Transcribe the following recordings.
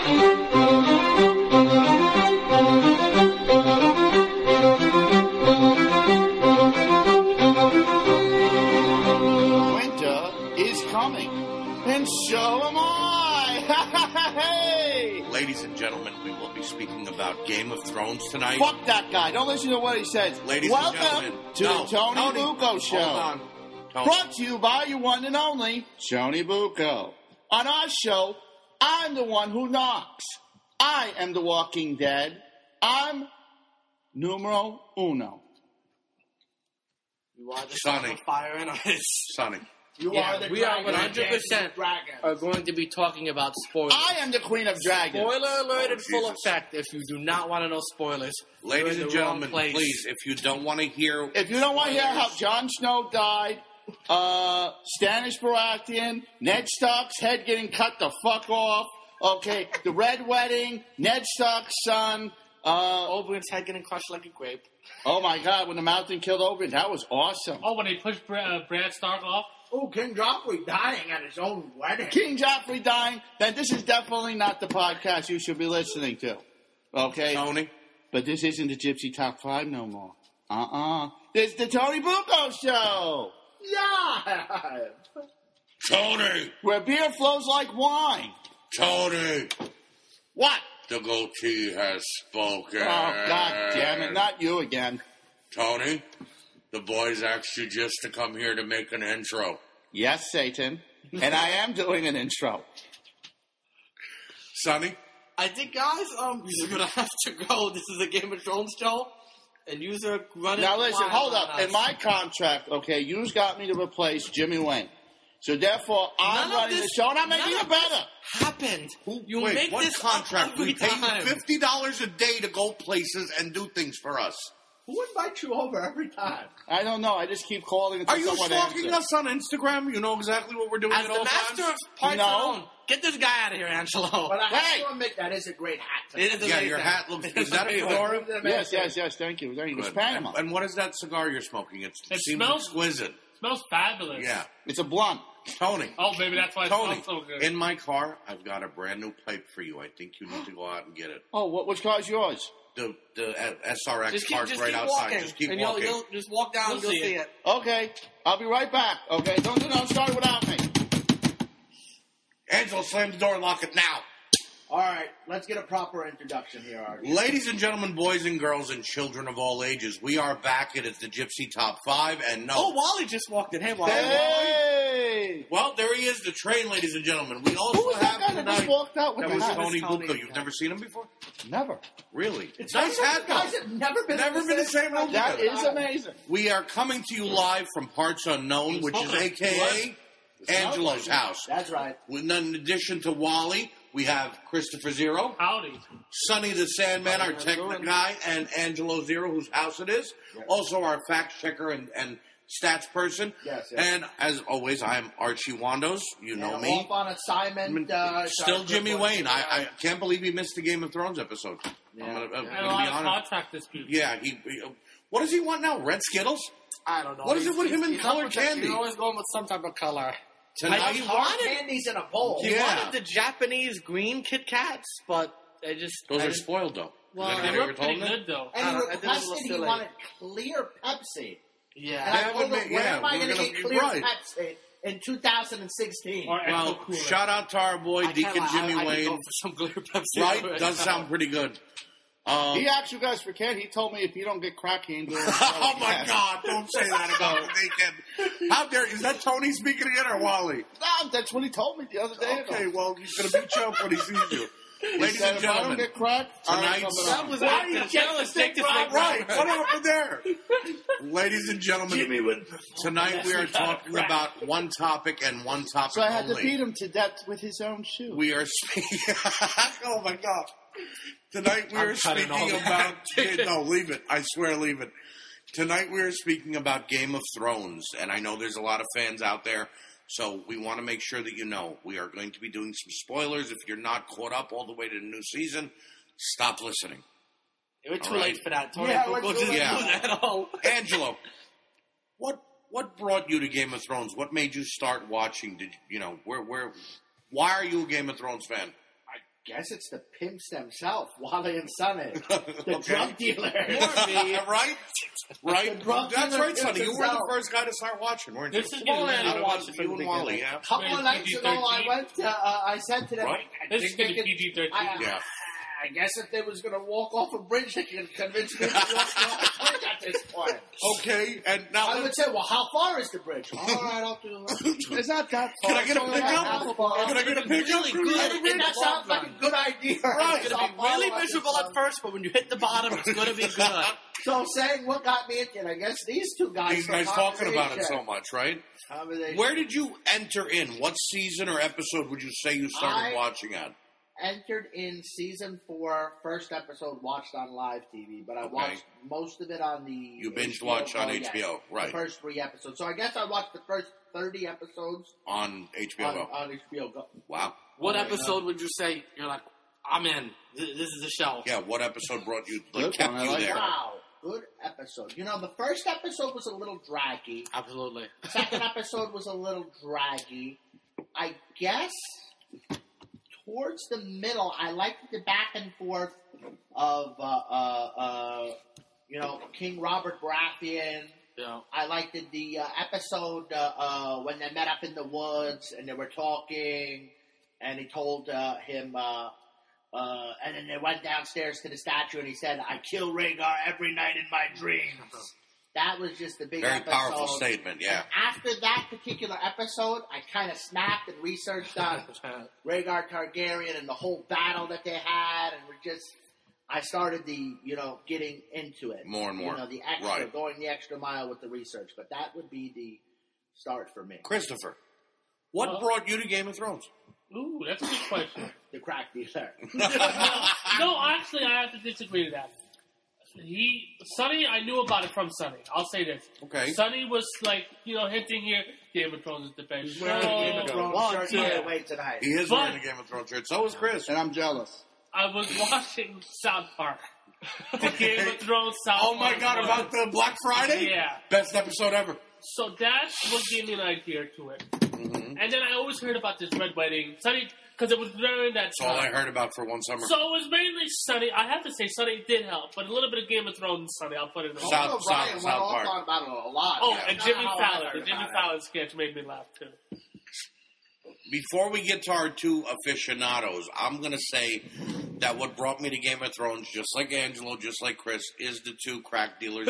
Winter is coming, and so am I. Hey! Ladies and gentlemen, we will be speaking about Game of Thrones tonight. Fuck that guy. Don't listen to what he says. Ladies Welcome and gentlemen, to the Tony Bucco Show. Hold on. Tony. Brought to you by your one and only Tony Bucco. On our show, I'm the one who knocks. I am the Walking Dead. I'm numero uno. You are the Sonny. fire and ice. Sonny. We are 100% are going to be talking about spoilers. I am the Queen of Dragons. Spoiler alert in full Jesus. effect. If you do not want to know spoilers, Ladies you're in and the gentlemen, wrong place. please, if you don't want to hear... If you don't want to hear how Jon Snow died, Stannis Baratheon, Ned Stark's head getting cut the fuck off, okay, the Red Wedding, Ned Stark's son, Oberyn's head getting crushed like a grape. oh my God, when the Mountain killed Oberyn, that was awesome. Oh, when they pushed Brad Stark off? Oh, King Joffrey dying at his own wedding. King Joffrey dying, then this is definitely not the podcast you should be listening to, okay? Tony? But this isn't the Gypsy Top 5 no more. It's the Tony Bucco Show, Yeah. Tony! where beer flows like wine. Tony! What? The goatee has spoken. Oh, God damn it, not you again. Tony, the boys asked you just to come here to make an intro. Yes, Satan. And I am doing an intro. Sonny? I think, guys, you're gonna have to go. This is a Game of Thrones show, and you're running. Now listen, wild hold on up. us. In my contract, okay, you've got me to replace Jimmy Wayne. So therefore, I'm None of running the this- show, and I'm making none it of this better. Happened. You Wait, make what this contract? up every We pay time. you $50 a day to go places and do things for us. Who invites you over every time? I don't know. I just keep calling until Are you someone stalking answers. us on Instagram? You know exactly what we're doing As at the all master times? of parts No. alone, get this guy out of here, Angelo. But I have Hey! to admit, that is a great hat. It is Yeah, amazing. your hat looks... It Is that a amazing. fedora? Yes, thank you. Thank you. It's Good. Panama. And what is that cigar you're smoking? It It seems smells- exquisite. Smells fabulous. Yeah. It's a blunt. Tony. Oh, maybe that's why it Tony, smells so good. in my car, I've got a brand new pipe for you. I think you need to go out and get it. Oh, which car's yours? The SRX Just keep, parked just right keep outside. walking. Just keep and walking. You'll just walk down and You'll you'll see see it. it. Okay, I'll be right back. Okay, don't start without me. Angela, slam the door and lock it now. All right, let's get a proper introduction here, Artie. Ladies and gentlemen, boys and girls, and children of all ages, we are back. It is the Gypsy Top 5, and no. Oh, Wally just walked in. Hey, Wally. Hey! Well, there he is, the train, ladies and gentlemen. We also Who was that have guy that just tonight. walked out with That the was hat? Tony Tony. Bucco. You've never seen him before? Never. Really? It's nice one of hat, those guys though. that never been in the same room That together. is amazing. We are coming to you live from Parts Unknown, which is a.k.a. Angelo's house. That's right. In addition to Wally, we have Christopher Zero, Howdy. Sonny the Sandman, our tech guy, and Angelo Zero, whose house it is. Also our fact checker and stats person. Yes. And as always, I'm Archie Wandos. You know me. Off on assignment. Still Jimmy Wayne. I can't believe he missed the Game of Thrones episode. I'm gonna And a be lot of honest. contract disputes. Yeah, what does he want now? Red Skittles? I don't know. What is it with him and He's colored up with candy? He's always going with some type of color. Tonight, He Hard wanted- candies in a bowl. He Yeah. wanted the Japanese green Kit Kats, but they just... those I are just- spoiled though. Well, Is that They what you were ever pretty told him? good, though. And he I think it was a requested little he silly. wanted clear Pepsi. Yeah. And I That told would him, make- where yeah, am I we're going to gonna get be clear right. Pepsi in 2016? Or Well, Exo Cooler. shout out to our boy I Deacon kinda- Jimmy I could Wayne. go for some clear Pepsi. Right? Does sound pretty good. He asked you guys for candy. He told me if you don't get crack, he ain't doing it. Oh my God! Don't say that about Deacon. How dare? Is that Tony speaking again or Wally? No, that's what he told me the other day. Okay, well he's gonna beat you up when he sees you. He Ladies said, and if I don't gentlemen, get crack, I ain't tonight's- coming That on. was Why like do you the check jealous the take this thing thing right. What happened there? Ladies and gentlemen, tonight we are talking about one topic and one topic So I had to only. beat him to death with his own shoe. We are speaking. Oh my God! Tonight we I'm are cutting all speaking that. about. No, leave it. I swear, leave it. Tonight we are speaking about Game of Thrones, and I know there's a lot of fans out there, so we want to make sure that you know we are going to be doing some spoilers. If you're not caught up all the way to the new season, stop listening. We're too All right. late for that. Tony Yeah, Bucco we're too didn't late. do that at all. Angelo, what brought you to Game of Thrones? What made you start watching? Did you know why are you a Game of Thrones fan? guess it's the pimps themselves, Wally and Sonny, the Okay. drug dealers. Right? Right? The drug That's dealer right, Sonny. You were the himself. first guy to start watching, weren't you? This is Well, getting I Out of watched us, it from you the and Wally, beginning. yeah. A couple of nights ago, I went to. I said to them, Right. This is going to be PG-13. Yeah. I guess if they was going to walk off a bridge, they could convince me to walk off a bridge at this point. Okay, and now I would say, well, how far is the bridge? All right, I'll do it. It's not that far. Can I get a How pickup? far? Can I get a pickup? Really good. And that sounds like a good idea. Right. It's going to be really miserable at first, but when you hit the bottom, it's going to be good. So saying what got me into it, I guess these two guys. These for guys talking about it so conversation. much, right? Conversation. Where did you enter in? What season or episode would you say you started watching at? Entered in season 4, first episode watched on live TV, but I watched most of it on the. You binge HBO watch on Go, HBO, yes. right. The first 3 episodes. So I guess I watched the first 30 episodes On HBO Go. on HBO Go. Wow. What Oh, episode would you say you're like, I'm in? This is the show. Yeah, what episode brought you, Good kept one, I you like there? Wow, good episode. You know, the first episode was a little draggy. Absolutely. Second episode was a little draggy. I guess towards the middle, I liked the back and forth of, King Robert Baratheon. Yeah. I liked the episode when they met up in the woods and they were talking, and he told him, and then they went downstairs to the statue, and he said, "I kill Rhaegar every night in my dreams." That was just a big Very episode. powerful statement, yeah. And after that particular episode, I kind of snapped and researched on Rhaegar Targaryen and the whole battle that they had, and I started getting into it. More and more. You know, the extra, Right. going the extra mile with the research. But that would be the start for me. Christopher, what brought you to Game of Thrones? Ooh, that's a good question. The crack dealer. No, actually, I have to disagree with that. Sonny, I knew about it from Sonny. I'll say this. Okay. Sonny was like, hinting here, Game of Thrones is the best He's show. wearing a Game of Thrones shirt yeah. on the way tonight. He is But- wearing a Game of Thrones shirt. So is Chris. And I'm jealous. I was watching South Park. The Game of Thrones South Oh my Park God, one. about the Black Friday? Yeah. Best episode ever. So that's what gave me an idea to it. Mm-hmm. And then I always heard about this Red Wedding. Sonny, because it was during that That's all I time. heard about for one summer. So it was mainly Sonny. I have to say Sonny did help, but a little bit of Game of Thrones Sonny, I'll put it in. South- Ryan went South off Park. on about it a lot. Oh, Yeah. and Jimmy That's how I Fallon. heard The Jimmy about it. Fallon sketch made me laugh too. Before we get to our two aficionados, I'm going to say that what brought me to Game of Thrones, just like Angelo, just like Chris, is the two crack dealers,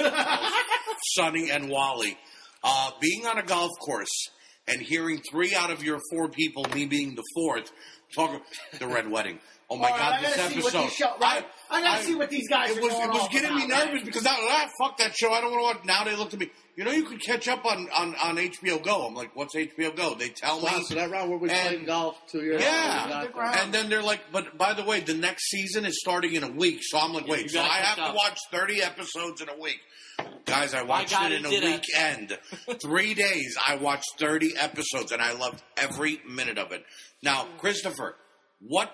Sonny and Wally. Being on a golf course and hearing 3 out of your 4 people, me being the 4th, talk the Red Wedding. Oh my All right, God, I this gotta see what episode. these show, right? I gotta see what these guys It are was going off getting me about, nervous man. because now, fuck that show. I don't want to watch. Now they look at me. You could catch up on HBO Go. I'm like, what's HBO Go? They tell me. Wow, so that round where we And- played golf 2 years Yeah. ago. we got that. And then they're like, but by the way, the next season is starting in a week. So I'm like, wait, you so gotta I have catch to up. watch 30 episodes in a week. Guys, I watched God, it in a he did it. weekend. 3 days, I watched 30 episodes, and I loved every minute of it. Now, Christopher, what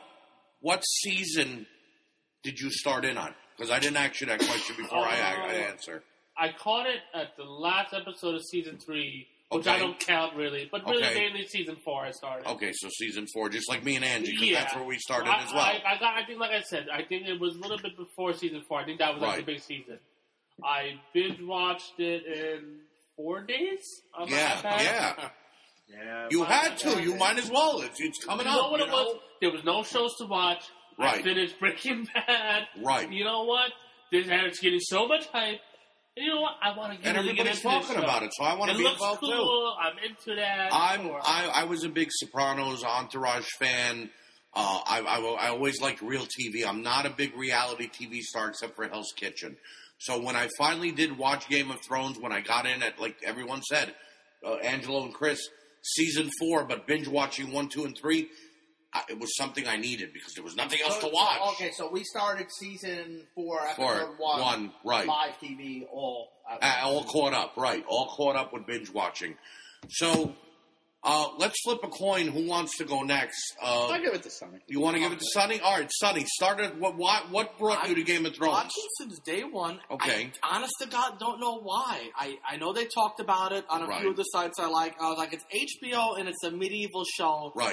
season did you start in on? Because I didn't ask you that question before I answer. I caught it at the last episode of season 3, which I Okay. don't count really, but really Okay. mainly season 4 I started. Okay, so season 4, just like me and Angie, because Yeah. that's where we started I, as well. I think, like I said, I think it was a little bit before season 4. I think that was like Right. the big season. I binge watched it in 4 days on my yeah, iPad. yeah. Yeah, You my had to. God. You might as well. It's coming You know up. what it was? There was no shows to watch. I Right. finished Breaking Bad. Right. You know what? It's getting so much hype. And you know what? I want to And really get everybody's into this talking show. about it, so I want to It be looks involved too. cool. I'm into that. Sure. I was a big Sopranos Entourage fan. I always liked real TV. I'm not a big reality TV star except for Hell's Kitchen. So when I finally did watch Game of Thrones, when I got in at, like everyone said, Angelo and Chris, season 4, but binge watching 1, 2, and 3, it was something I needed because there was nothing else to watch. Okay, so we started season 4, Four, episode 1, right. live TV, all. All caught up, right. All caught up with binge watching. So, let's flip a coin. Who wants to go next? I'll give it to Sonny. You want to give it to Sonny? All right, Sonny, start at what brought you to Game of Thrones? Watching since day one. Okay. I, honest to God, don't know why. I know they talked about it on a Right. few of the sites I like. I was like, it's HBO and it's a medieval show. Right.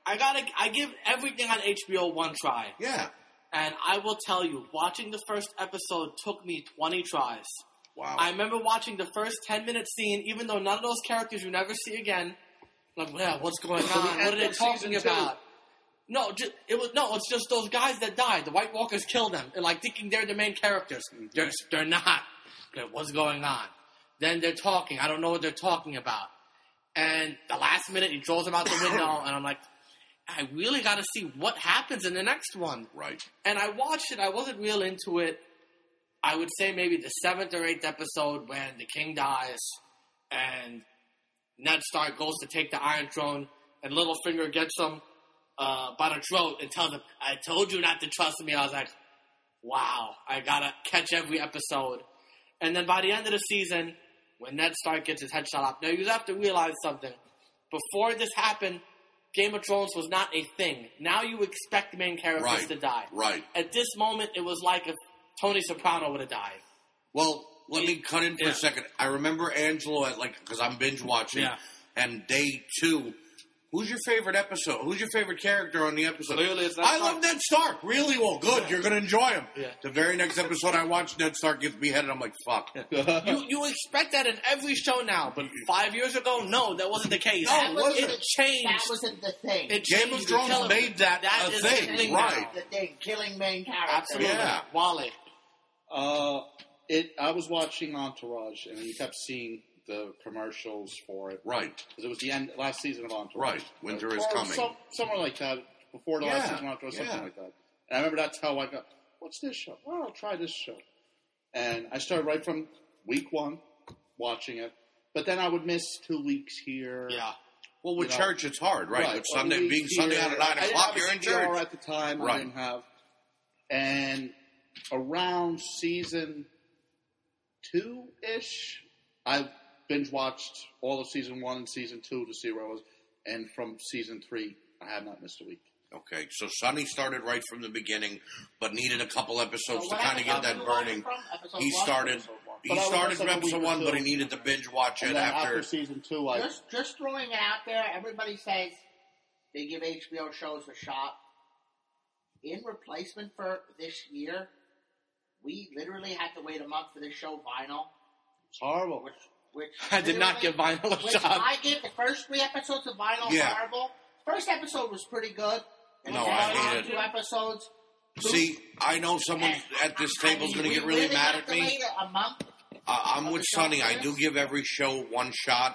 I give everything on HBO one try. Yeah. And I will tell you, watching the first episode took me 20 tries. Wow. I remember watching the first 10-minute scene, even though none of those characters you never see again. Like, yeah, what's going on? What are they talking about? No, it's just those guys that died. The White Walkers killed them, and like thinking they're the main characters. They're not. Okay, what's going on? Then they're talking. I don't know what they're talking about. And the last minute, he throws them out the window, and I'm like, I really got to see what happens in the next one. Right. And I watched it. I wasn't real into it. I would say maybe the 7th or 8th episode when the king dies and Ned Stark goes to take the Iron Throne and Littlefinger gets him by the throat and tells him, I told you not to trust me. I was like, wow, I got to catch every episode. And then by the end of the season, when Ned Stark gets his head shot off, now you have to realize something. Before this happened, Game of Thrones was not a thing. Now you expect the main characters to die. Right. At this moment, it was like if Tony Soprano would have died. Well, let me cut in for a second. I remember Angelo because I'm binge watching, and day 2. Who's your favorite episode? Who's your favorite character on the episode? Clearly, it's Ned I Stark. love Ned Stark. Really? Well, good. You're going to enjoy him. Yeah. The very next episode I watched, Ned Stark gets beheaded. I'm like, fuck. You expect that in every show now, but 5 years ago, no, that wasn't the case. That wasn't It changed. That wasn't the thing. It Game changed. of Thrones You kill him. made that a is thing, the thing right. now. The thing, killing main characters. Absolutely. Yeah. Wally. I was watching Entourage, and you kept seeing the commercials for it. Right. Because it was the last season of Entourage. Right. Winter is Or coming. Somewhere like that. Before the last Yeah, season of Entourage, something yeah. like that. And I remember that's how I got, what's this show? Well, I'll try this show. And I started right from week 1 watching it. But then I would miss 2 weeks here. Yeah. Well, with You know. church, it's hard, right? With Or Sunday, week being Sunday here. out at 9 I didn't o'clock, have you're a in CR church. at the time. Right. I didn't have. And around season 2-ish, I binge watched all of season 1 and season 2 to see where I was. And from season 3, I have not missed a week. Okay, so Sonny started right from the beginning, but needed a couple episodes to what kind of get episode that you watching burning. from? Episode He one? started. Episode one. He But I was started like from a episode week or 1, but he two. needed to binge watch it And then after. after season 2, I Just throwing it out there, everybody says they give HBO shows a shot. In replacement for this year, we literally had to wait a month for this show Vinyl, it's horrible. which I did not give literally- Vinyl a which shot. I give the first 3 episodes of Vinyl Yeah. horrible. First episode was pretty good. And No, then I the hate last it. 2 episodes. See, I know someone and- at this I table is mean, going to get we really mad have at to me. wait a month. I'm of with the show Sonny. I first. do give every show one shot.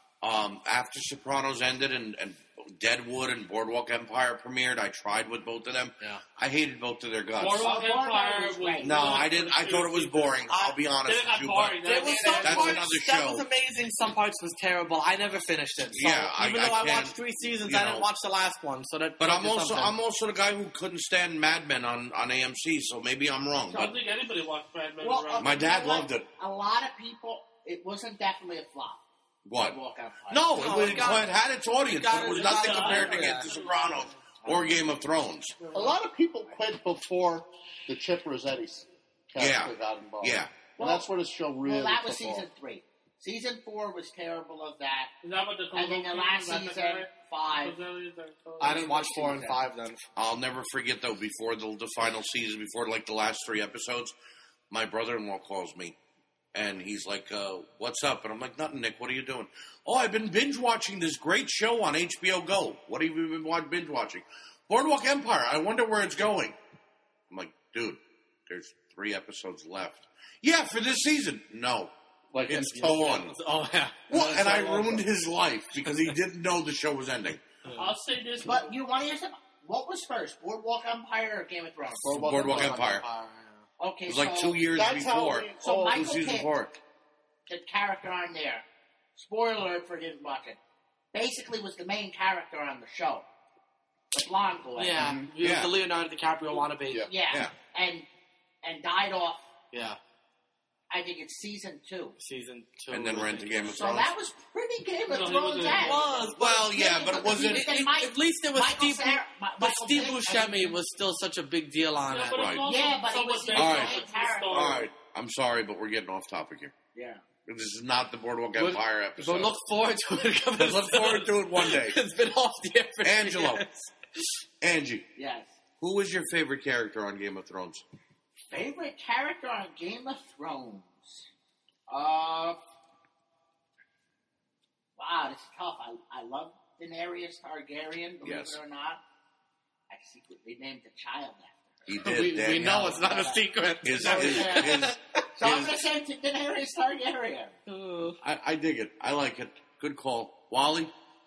After Sopranos ended and Deadwood and Boardwalk Empire premiered, I tried with both of them. Yeah. I hated both of their guts. Boardwalk Boardwalk Empire was was great. No, I didn't. I thought it was boring. I'll be honest Then it with got you, boring. but There was some That's parts another that show. was amazing. Some parts was terrible. I never finished it. So Yeah, even I though I can't- watched 3 seasons, you I didn't know. watch the last one. So that. But tells you something. I'm also the guy who couldn't stand Mad Men on AMC. So maybe I'm wrong. I don't But think anybody watched Mad Men Well, around. my dad you know what? loved it. A lot of people, it wasn't definitely a flop. What? Boardwalk Empire. No, No, it had its audience, but it was nothing compared to yeah. get The Sopranos or Game of Thrones. A lot of people quit before the Chip Rossetti's character Yeah. got involved. Yeah. And that's where the show really Well, that was took off. season 3. Season 4 was terrible of that. Is that what the And then the last season, 5. I didn't watch 4 and 5 then. I'll never forget though. Before the final season, before like the last 3 episodes, my brother-in-law calls me, and he's like, "What's up?" And I'm like, "Nothing, Nick. What are you doing?" "Oh, I've been binge watching this great show on HBO Go." "What have you been binge watching?" "Boardwalk Empire. I wonder where it's going." I'm like, "Dude, there's 3 episodes left." "Yeah, for this season." "No, Like it's in done." Oh yeah. What? And I ruined his life because he didn't know the show was ending. I'll say this. But you want to hear something? What was first, Boardwalk Empire or Game of Thrones? Boardwalk Empire. Okay, It was like so 2 years that's how before. we- So oh, Michael season Pitt, 4. the character on there, spoiler alert for didn't watch it, basically was the main character on the show. The blonde boy. Yeah. He was Yeah. the Leonardo DiCaprio wannabe. Yeah. Yeah. Yeah. And died off, Yeah. I think it's season 2. Season 2. And then ran to Game of So Thrones. that was pretty Game of No, he Thrones. was act. was. Well, yeah, but it wasn't. At least it was Michael Steve. Cera- But Michael Steve Pitt, Buscemi was still such a big deal on Yeah, it. but Right. it's also Yeah, but he somewhat was based All on right. the story. All right, I'm sorry, but we're getting off topic here. Yeah. This is not the Boardwalk We'll- Empire episode. But look forward to it. Look forward to it one day. It's been off the air for Angelo. years. Angie, Yes. who was your favorite character on Game of Thrones? Favorite character on Game of Thrones? Wow, this is tough. I love Daenerys Targaryen, believe Yes. it or not. I secretly named a child after He her. did. We Danielle. know it's not a secret. His, So I'm his- going to say to Daenerys Targaryen. I dig it. I like it. Good call. Wally?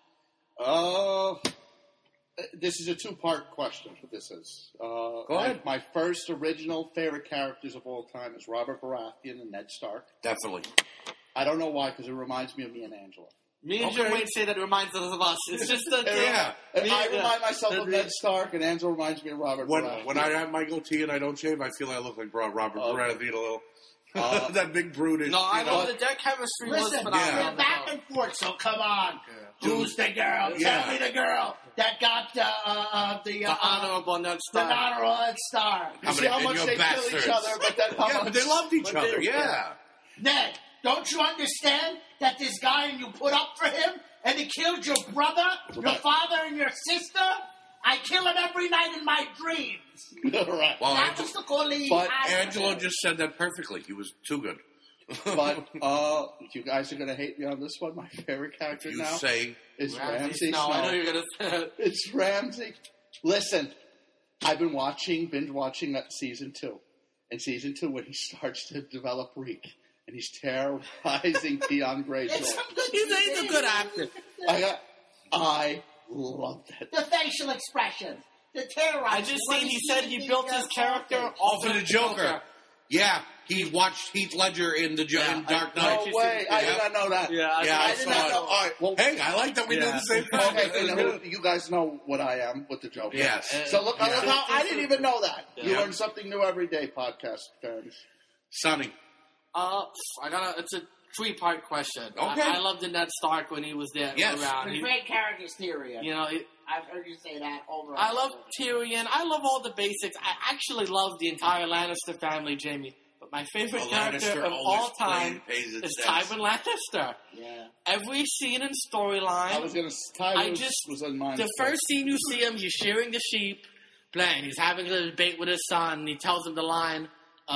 This is a two-part question. What this is. Go ahead. My first original favorite characters of all time is Robert Baratheon and Ned Stark. Definitely. I don't know why, because it reminds me of me and Angela. Me and Jim Wayne say that it reminds us of us. It's just the Yeah. And I Yeah. remind myself of Ned Stark, and Angela reminds me of Robert Baratheon. When I have my goatee and I don't shave, I feel I look like Robert Baratheon a little. That big brutish. No, I you know. know that their chemistry was Listen, phenomenal. Yeah. we're back and forth, so come on. Who's the girl? Yeah. Tell me the girl that got The honorable Ned the Stark. honorable Ned Stark. You see how And much you're they bastards. kill each other, but then how Yeah, much... but they loved each but other. they- Yeah. Ned, don't you understand that this guy and you put up for him and he killed your brother, your Right. father, and your sister? I kill him every night in my dreams. right. Well, That was the calling. but Angelo just said that perfectly. He was too good. But you guys are going to hate me on this one. My favorite character You now say is Ramsay Ramsay Snow. I know Snow. you're gonna say it. It's Ramsay. Listen, I've been binge watching that season 2. In season 2, when he starts to develop reek, and he's terrorizing Theon Greyjoy. It's some good He's a good actor. I loved it. The facial expressions, the terror. I just seen he said he built his character off for the Joker. Yeah, he watched Heath Ledger in the Yeah, in Dark No Knight. way! I did Yeah. not know that. Yeah, Yeah, I I did saw not it. know. All right, well, Hey, I like that we do Yeah. the same thing. okay, It was you, good. you guys know what I am with the Joker. Yes. So look, Yeah. look how, I didn't even know that. You Yeah. learn something new every day, podcast fans. Sonny. It's a 3-part question. Okay. I loved the Ned Stark when he was there Yes. around. The He- great characters Tyrion. you know, I've heard you say that over. And I love over. Tyrion. I love all the basics. I actually love the entire Lannister family, Jamie. But my favorite The character Lannister of always all time pays its is debts. Tywin Lannister. Yeah. Every scene and I storyline. was going to. I just- was on mine. The first scene you see him, he's shearing the sheep, playing. He's having a debate with his son. And he tells him the lion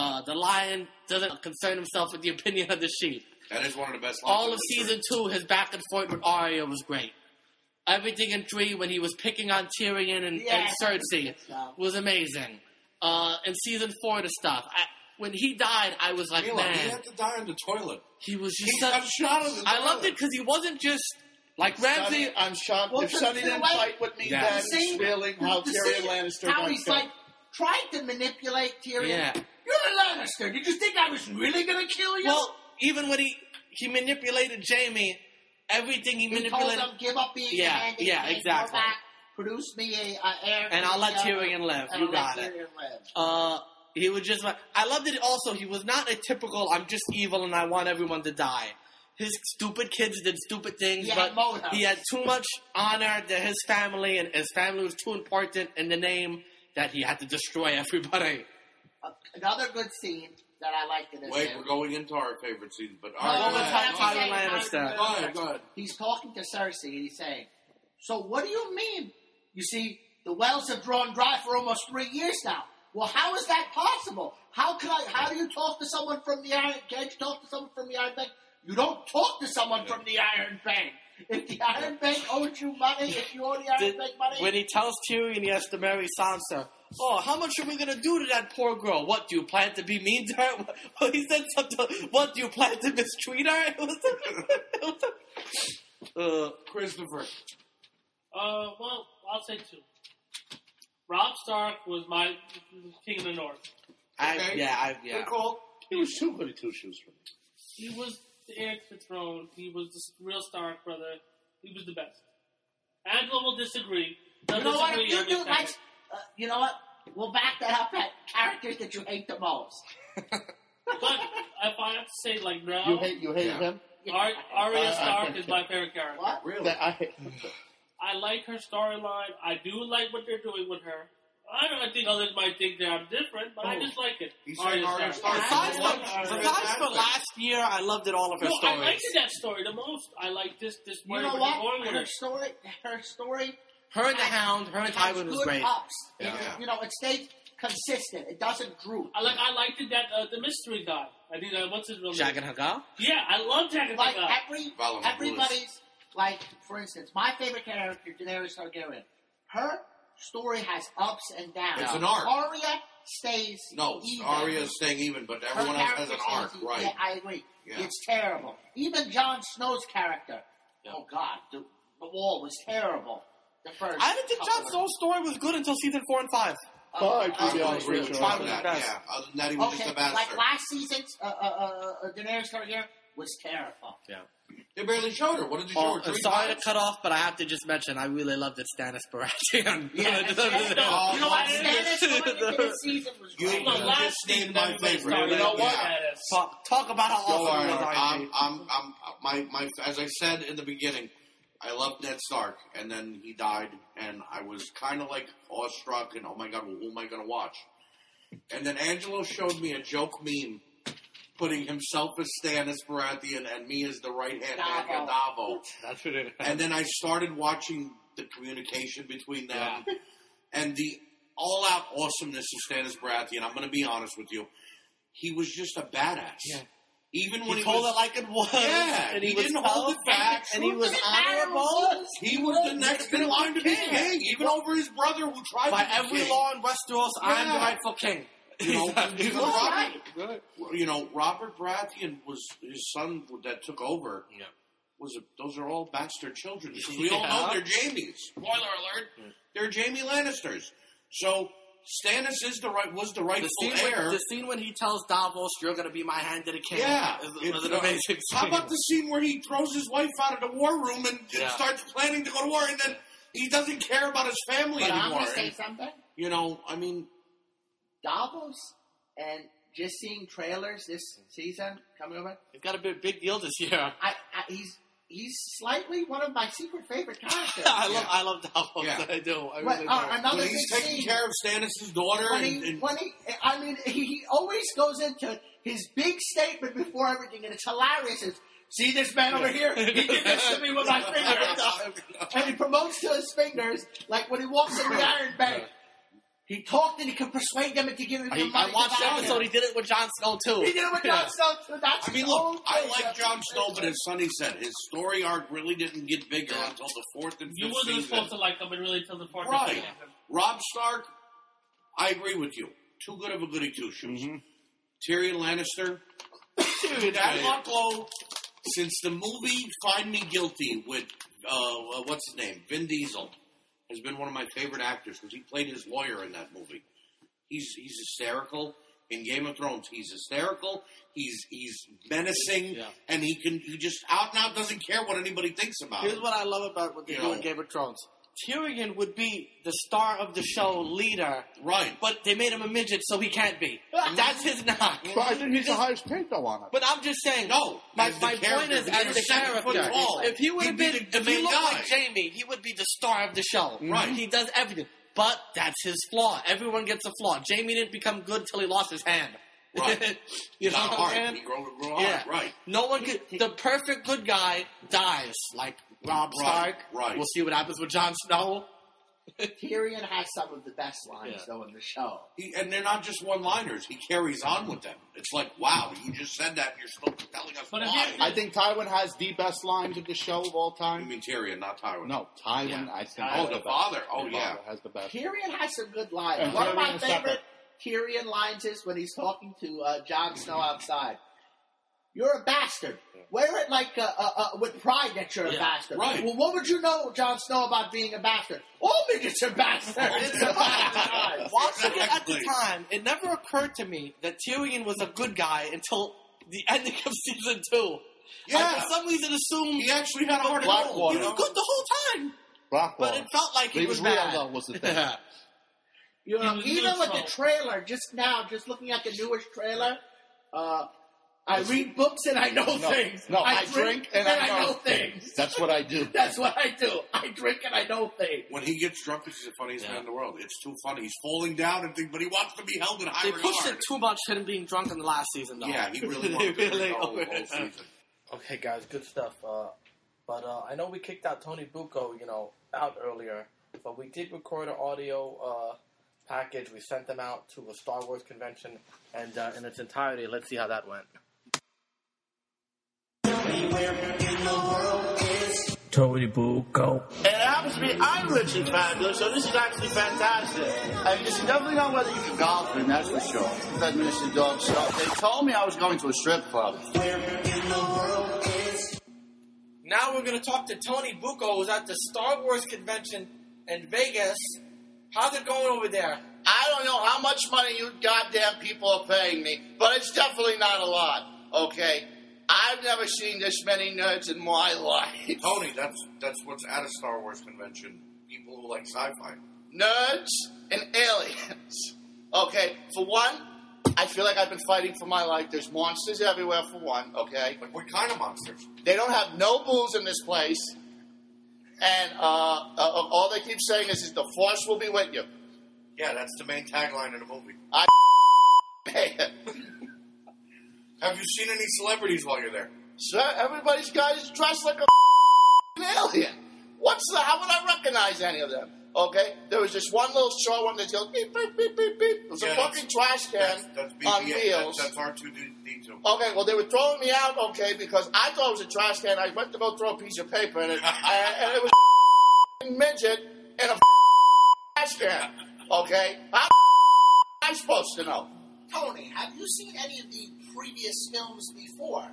doesn't concern himself with the opinion of the sheep. That is one of the best lines. All of the season 2, his back and forth with Arya was great. Everything in 3, when he was picking on Tyrion and Cersei, was amazing. In season 4, the stuff. When he died, I was like, Mila, he man, had to die on the toilet. he was just He such... got shot in the I loved toilet. it because he wasn't just like Ramsay. Sonny, I'm shocked. Well, if to- Sonny to the didn't way- fight with me, Yeah. then The scene- feeling how the Tyrion scene- Lannister How got he's killed. like trying to manipulate Tyrion. Yeah. You're a Lannister. Did you think I was really going to kill you? Well, even when he manipulated Jamie, everything he he told manipulated, him, give up being Yeah, commanding yeah, king, exactly. Go back, produce me a heir. and to I'll the, let Tyrion live. and You I'll let got it. Tyrion live. He was just like, I loved it also. He was not a typical, I'm just evil and I want everyone to die. His stupid kids did stupid things, He had but motives. he had too much honor to his family, and his family was too important in the name that he had to destroy everybody. Another good scene that I liked in this. Wait, game. we're going into our favorite scenes, but No, What was no, Ty- no, Tywin no, Lannister? no, Go ahead, go ahead. He's talking to Cersei and he's saying, so what do you mean? You see, the wells have drawn dry for almost 3 years now. Well, how is that possible? How do you talk to someone from the Iron, can't you talk to someone from the Iron Bank? You don't talk to someone from the Iron Bank. If the Iron Bank owes you money, if you owe the Iron Bank money, When he tells Tyrion he has to marry Sansa, oh, how much are we going to do to that poor girl? What, do you plan to be mean to her? Well, he said something, what, do you plan to mistreat her? It was Christopher. Well, I'll say 2. Rob Stark was my King of the North. yeah. Good call. He was too good at 2 shoes for me. He was the heir to the throne. He was the real Stark brother. He was the best. Angela will disagree. They'll you know what? disagree If you on do, this like, topic. you know what? We'll back that up at characters that you hate the most. But if I have to say, like, now, You hate Yeah. him? Arya I Stark think is so. my favorite character. What? Really? I hate I like her storyline. I do like what they're doing with her. I think others might think that I'm different, but I just like it. He's saying Arya Stark. Besides for last year, I loved it all of her I stories. liked that story the most. I like this You way know we're what? going with Her it. story. Her and the Hound, her and has Tywin was good great. ups. Yeah. It stays consistent. It doesn't droop. I liked it that the mystery guy. I think what's his real name? Jagan Hagar? Yeah, I love Jagan Like Hagar. everybody's like, for instance, my favorite character, Daenerys Targaryen. Her story has ups and downs. It's an arc. Arya stays even. Arya's staying even, but Her everyone else has character an stays arc, even. right? Yeah, I agree. Yeah. It's terrible. Even Jon Snow's character. Yeah. Oh God, the wall was terrible. The first. I didn't think Jon Snow's story was good until season 4 and 5. I be would honest agree with with you. you on that. Best. Yeah, other than that, he was Okay, just a bastard. like last season's Daenerys Targaryen was terrible. Yeah. They barely showed her. What did they show her? I'm 3 sorry to times? cut off, but I have to just mention I really loved it, Stannis Baratheon. Yeah, Oh, you know what? no. Stannis going into this season was You- great. No, you last just named season, my everybody favorite. started You know out what? badass. Talk about how Go awesome he was. on. My as I said in the beginning, I loved Ned Stark, and then he died, and I was kind of like awestruck, and oh my god, who am I going to watch? And then Angelo showed me a joke meme putting himself as Stannis Baratheon and me as the right-hand man, Gandavo. That's what it is. And then I started watching the communication between them and the all-out awesomeness of Stannis Baratheon. I'm going to be honest with you. He was just a badass. Yeah. Even when He he told was, it like it was. Yeah, and he was didn't hold it back. And he was honorable. he was the next in line to be king, even over his brother who tried By to be every king. law in Westeros, I'm the Yeah. rightful king. You know, He was Robert, Robert Baratheon was his son that took over. Yeah. Those are all bastard children. Because we all know they're Jaime's. Spoiler alert: they're Jaime Lannisters. So Stannis was the rightful heir. The scene when he tells Davos, "You're going to be my hand to the king." Yeah, was an amazing scene. How about the scene where he throws his wife out of the war room and starts planning to go to war, and then he doesn't care about his family But I'm anymore? going to say something. I mean, Davos and just seeing trailers this season coming over, He's got a big deal this year. he's slightly one of my secret favorite characters. I love Davos. Yeah. I do. I But, really do. another when big he's taking scene, care of Stannis' daughter, he always goes into his big statement before everything, and it's hilarious. It's, see this man over here? He did this to me with my fingers. And he promotes to his fingers, like when he walks in the Iron Bank. He talked and he could persuade them into giving him money. I watched to the buy episode. him. He did it with Jon Snow too. He did it with Jon Snow too. That's I mean, his own look, I thing. like That's Jon his Snow, thing. but as Sonny said, his story arc really didn't get bigger until the 4th and 5th You wasn't season. supposed to like him really until the 4th Right. season. Robb Stark, I agree with you. Too good of a goody two-shoes. Tyrion Lannister, that Bucklow, since the movie Find Me Guilty with, what's his name, Vin Diesel, has been one of my favorite actors because he played his lawyer in that movie. He's hysterical. In Game of Thrones, he's hysterical. He's menacing, and he just out and out doesn't care what anybody thinks about Here's him. what I love about what they do in Game of Thrones. Tyrion would be the star of the show, leader, Right. but they made him a midget, so he can't be. That's his knock. But I think he's the highest paid though on it. But I'm just saying. No, my as the point character, is, he as was the 7 foot character, tall. if he would have He'd be been, the if he main looked guy. like Jamie, he would be the star of the show. Right. He does everything. But that's his flaw. Everyone gets a flaw. Jamie didn't become good till he lost his hand. Right. You know Not what hard. I'm saying? He grew Yeah. hard. Right. No one could. The perfect good guy dies, like Robb Stark. Right. We'll see what happens with Jon Snow. Tyrion has some of the best lines, though, in the show. And they're not just one-liners. He carries on with them. It's like, wow, you just said that and you're still telling us But why. I think Tywin has the best lines of the show of all You time. mean Tyrion, not Tywin. No, Tywin, I think. Oh, has the best. father. Oh, The yeah. father has the best. Tyrion has some good lines. And One of my Tyrion is separate. favorite Tyrion lines is when he's talking to Jon Snow outside. You're a bastard. Wear it like with pride that you're a bastard. Right. Well, what would you know, Jon Snow, about being a bastard? All midgets are bastards. Watching it at the Exactly. time, it never occurred to me that Tyrion was a good guy until the ending of season 2. Yeah. I for some reason assumed He actually had a heart of Blackwater. gold. he was good the whole time. Blackwater. But it felt like he was real bad. though, was the thing. You know, He was even with neutral. the trailer, just looking at the newest trailer, I read books and I know things. No, I drink and I know things. That's what I do. That's what I do. I drink and I know things. When he gets drunk, he's the funniest man in the world. It's too funny. He's falling down and things, but he wants to be held in high They regard. pushed it too much, him being drunk in the last season, though. Yeah, he really wanted to be the whole season. Okay, guys, good stuff. But I know we kicked out Tony Bucco, out earlier, but we did record an audio package. We sent them out to a Star Wars convention, and in its entirety, let's see how that went. Tony Bucco. And it happens to be I'm rich and fabulous, so this is actually fantastic. I just definitely know whether you can golf in, that's for sure. That Mr. Dog stuff. They told me I was going to a strip club. Now we're going to talk to Tony Bucco, who's at the Star Wars convention in Vegas. How's it going over there? I don't know how much money you goddamn people are paying me, but it's definitely not a lot, okay? I've never seen this many nerds in my life. Tony, that's what's at a Star Wars convention. People who like sci-fi. Nerds and aliens. Okay, for one, I feel like I've been fighting for my life. There's monsters everywhere, for one, okay? Like, what kind of monsters? They don't have no booze in this place. And all they keep saying is the Force will be with you. Yeah, that's the main tagline of the movie. Have you seen any celebrities while you're there? So everybody's guys dressed like a alien. How would I recognize any of them? Okay, there was just one little short one that goes beep, beep, beep, beep, beep. It was a fucking trash can that's on wheels. That's R2-D2. Okay, well, they were throwing me out, okay, because I thought it was a trash can. I went to go throw a piece of paper in it, and it was a midget in a trash can. Okay? How am I supposed to know? Tony, have you seen any of the previous films before?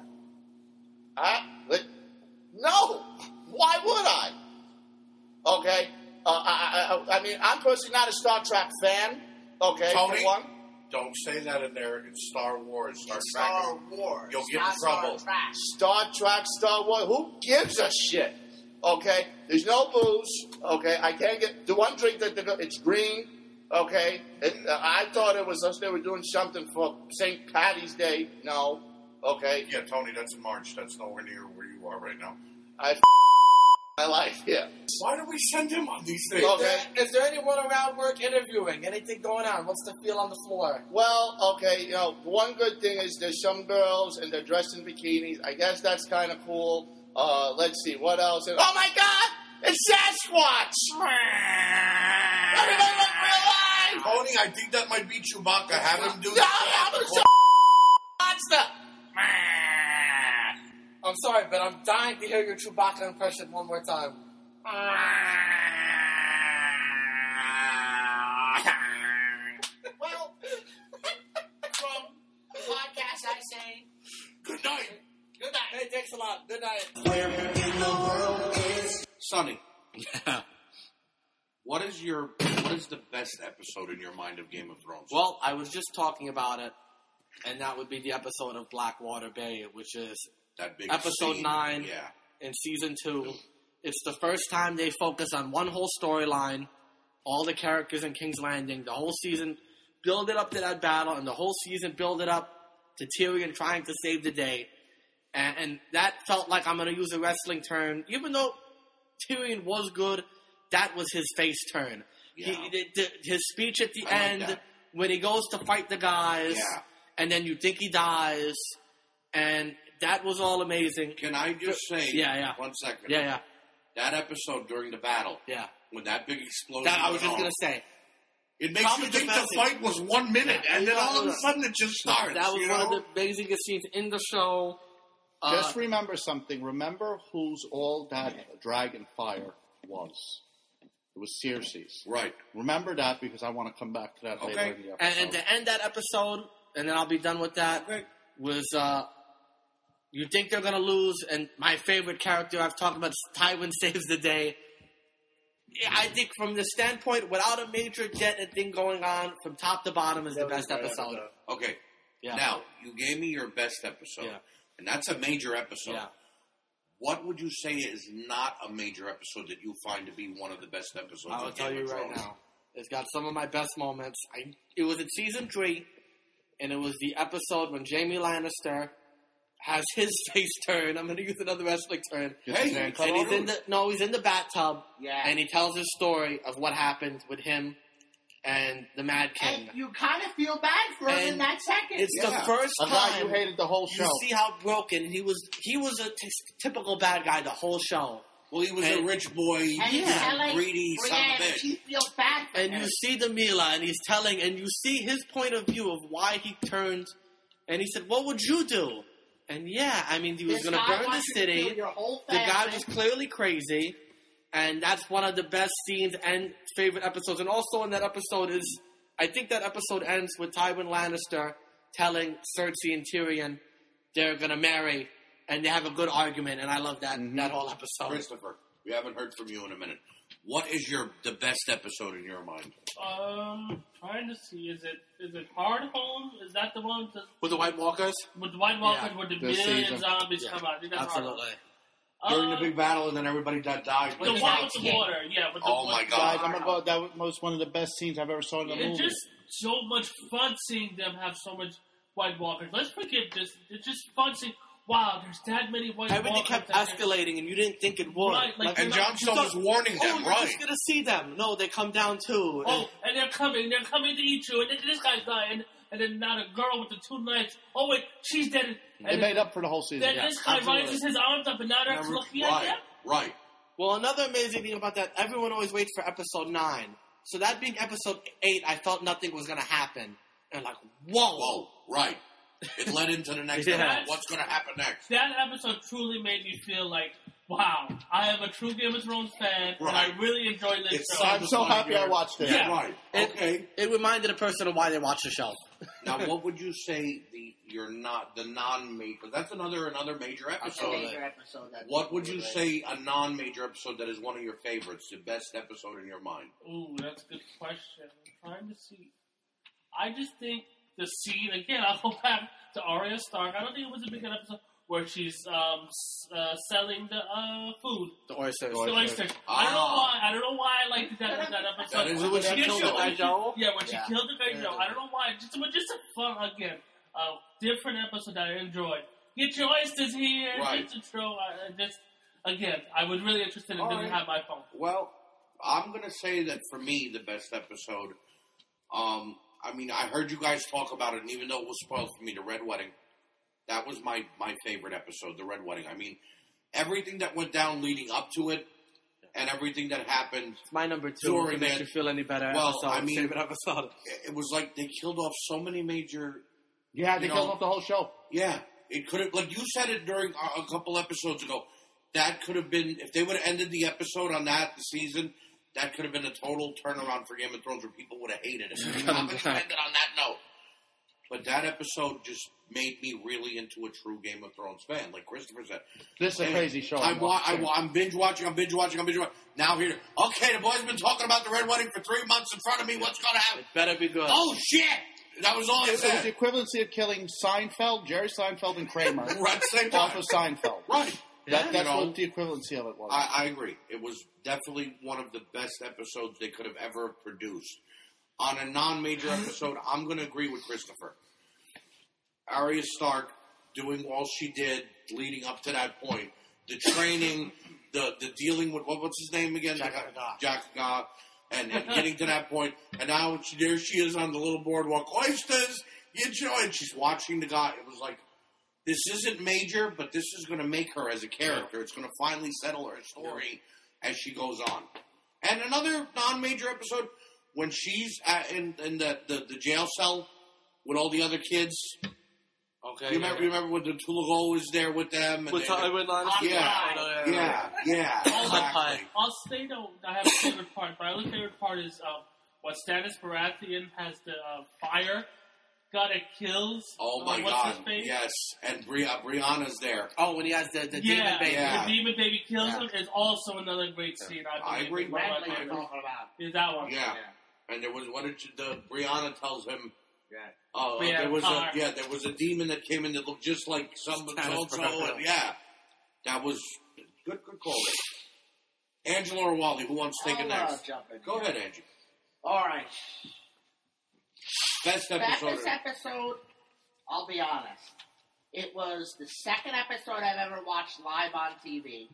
No. Why would I? Okay? I mean, I'm personally not a Star Trek fan. Okay, Tony, for one. Don't say that in there. It's Star Wars. Star Wars. You'll get in trouble. Star Trek, Star Wars. Who gives a shit? Okay? There's no booze. Okay? I can't get... The one drink that it's green. Okay? I thought it was us. They were doing something for St. Patty's Day. No. Okay? Yeah, Tony, that's in March. That's nowhere near where you are right now. My life here. Why do we send him on these things? Okay. Is there anyone around work interviewing? Anything going on? What's the feel on the floor? Well, okay, one good thing is there's some girls and they're dressed in bikinis. I guess that's kind of cool. Let's see, what else? Oh my God! It's Sasquatch! Everybody look real live! Tony, I think that might be Chewbacca. Have him do monster! I'm sorry, but I'm dying to hear your Chewbacca impression one more time. Well, from the podcast, I say... Good night. Good night. Hey, thanks a lot. Good night. Where in the world is... Sonny, Yeah. what is the best episode in your mind of Game of Thrones? Well, I was just talking about it, and that would be the episode of Blackwater Bay, which is that big episode scene. 9 Yeah. in season 2. It's the first time they focus on one whole storyline, all the characters in King's Landing, the whole season, build it up to that battle, and the whole season build it up to Tyrion trying to save the day. And that felt like, I'm going to use a wrestling term, even though Tyrion was good, that was his face turn. Yeah. His speech at the I like end, that. when he goes to fight the guys, Yeah. and then you think he dies, and that was all amazing. Can I just say, Yeah. 1 second? Yeah. That episode during the battle, Yeah. when that big explosion That I was went just off, going to say. it makes probably you the think best the fight was 1 minute, and then all of a Yeah. sudden it just starts. That was you one know? of the amazingest scenes in the show. Just remember something. Remember whose all that dragon fire was. It was Cersei's. Right. Remember that because I want to come back to that later Okay. in the episode. And to end that episode, and then I'll be done with that, was you think they're going to lose, and my favorite character I've talked about is Tywin saves the day. I think from the standpoint, without a major jet and thing going on, from top to bottom is the best episode. Okay. Yeah. Now, you gave me your best episode, Yeah. and that's a major episode. Yeah. What would you say is not a major episode that you find to be one of the best episodes I will of tell Game you of right Thrones? now. It's got some of my best moments. It was in season 3, and it was the episode when Jaime Lannister has his face turned. I'm going to use another wrestling term. Gets his Hey, hand cut And off. he's in the bathtub, Yeah. and he tells his story of what happened with him and the Mad King. And you kind of feel bad for him in And that second. It's Yeah. the first A guy you time hated the whole you show. see how broken he was. He was a typical bad guy the whole show. Well, he was a And- rich boy, and you he's know, telling greedy son of a Brienne, bitch. she feels bad for And him. you see the Mila, and he's telling, and you see his point of view of why he turned. And he said, "What would you do?" And yeah, I mean, he was This going to guy burn the wants you to city. kill your whole The guy family. was clearly crazy, and that's one of the best scenes and favorite episodes. And also in that episode is, I think that episode ends with Tywin Lannister telling Cersei and Tyrion they're going to marry, and they have a good argument, and I love that that whole episode. Christopher, we haven't heard from you in a minute. What is the best episode in your mind? Trying to see, is it Hard Home? Is that the one With the White Walkers? with the White Walkers Yeah. where the This million season. zombies Yeah. come out? I think that's Hard Home. Absolutely. During the big battle, and then everybody that died. The With one Night with the King. water, yeah. With the, Oh my with- God. Guys, I'm gonna go. That was one of the best scenes I've ever saw in a It's movie. just so much fun seeing them have so much White Walkers. Let's forget this. It's just fun seeing. Wow, there's that many White Everything Walkers. kept escalating, and you didn't think it would. Right, like- And Jon Snow you was thought, warning oh, them, you're right? just going to see them. No, they come down too. Oh, and they're coming to eat you, and then this guy's dying, and then now the girl with the two knives. Oh wait, she's dead. They And made up for the whole season. then yeah, this guy absolutely. raises his arms up, and now they're looking at Right, him. right. Well, another amazing thing about that, everyone always waits for episode 9. So that being episode 8, I felt nothing was going to happen. And like, whoa. Whoa, right. It led into the next Yeah. episode. What's going to happen next? That episode truly made me feel like, wow, I am a true Game of Thrones fan, and I Right. really enjoyed this It's show. I'm so happy I watched it. Yeah. Right. It- Okay. It reminded a person of why they watch the show. Now, what would you say the non-major? That's another major That's a episode. major episode. That What would you say a non-major episode that is one of your favorites, the best episode in your mind? Ooh, that's a good question. I'm trying to see. I just think the scene, again, I'll go back to Arya Stark. I don't think it was a big enough episode where she's selling the food. The oysters. The oysters. I don't know why I liked that episode. That is a When good she killed episode. the guy, Joe? Yeah, when she Yeah. killed the guy, I don't know why. It was just a fun, again, a different episode that I enjoyed. Get your oysters here. Right. Just a throw. Again, I was really interested in All didn't right. have my phone. Well, I'm going to say that for me, the best episode, I mean, I heard you guys talk about it, and even though it was spoiled for me, the Red Wedding, that was my favorite episode, the Red Wedding. I mean, everything that went down leading up to it, and everything that happened, It's my number 2. During If it makes that- you feel any better. well, episode, I mean- favorite episode. it was like they killed off so many major. Yeah, they You killed know- off the whole show. Yeah, it could have, like you said it during a couple episodes ago. That could have been, if they would have ended the episode on that, the season, that could have been a total turnaround for Game of Thrones where people would have hated it. How could you end it on that note? But that episode just made me really into a true Game of Thrones fan, like Christopher said. This is a And crazy show. I'm binge watching. Now here, okay, the boys been talking about the Red Wedding for 3 months in front of me. What's going to happen? It better be good. Oh shit! That was all I It was the said. equivalency of killing Seinfeld, Jerry Seinfeld, and Kramer Right at the same off time. of Seinfeld. Right. That's You know, what the equivalency of it was. I agree. It was definitely one of the best episodes they could have ever produced. On a non-major episode, I'm going to agree with Christopher. Arya Stark doing all she did leading up to that point. The training, the dealing with, what's his name again? Jack Agha. And getting to that point. And now there she is on the little boardwalk. Oysters! You enjoy it. She's watching the guy. It was like, this isn't major, but this is going to make her as a character. It's going to finally settle her story as she goes on. And another non-major episode, when she's in the jail cell with all the other kids. Okay. You remember when the Tulagol was there with them? And With Tywin Lannister? Yeah. Exactly. I'll say though, I have a favorite part. My other favorite part is when Stannis Baratheon has the fire gun that kills. Oh my what's God! his face? Yes, and Brianna's there. Oh, when he has the demon Yeah, baby. Yeah. the demon baby kills Yeah. him is also another great scene. I believe. agree. One of my Renly you're favorites. talking about. Is that one? Yeah. And there was Brianna tells him. Yeah. Oh, Yeah, there was car. there was a demon that came in that looked just like some Stannis so Baratheon. and that was good call. Angela or Wally, who wants to take it next? Jump in Go here. ahead, Angie. All right. Best episode. This episode, I'll be honest. It was the second episode I've ever watched live on TV.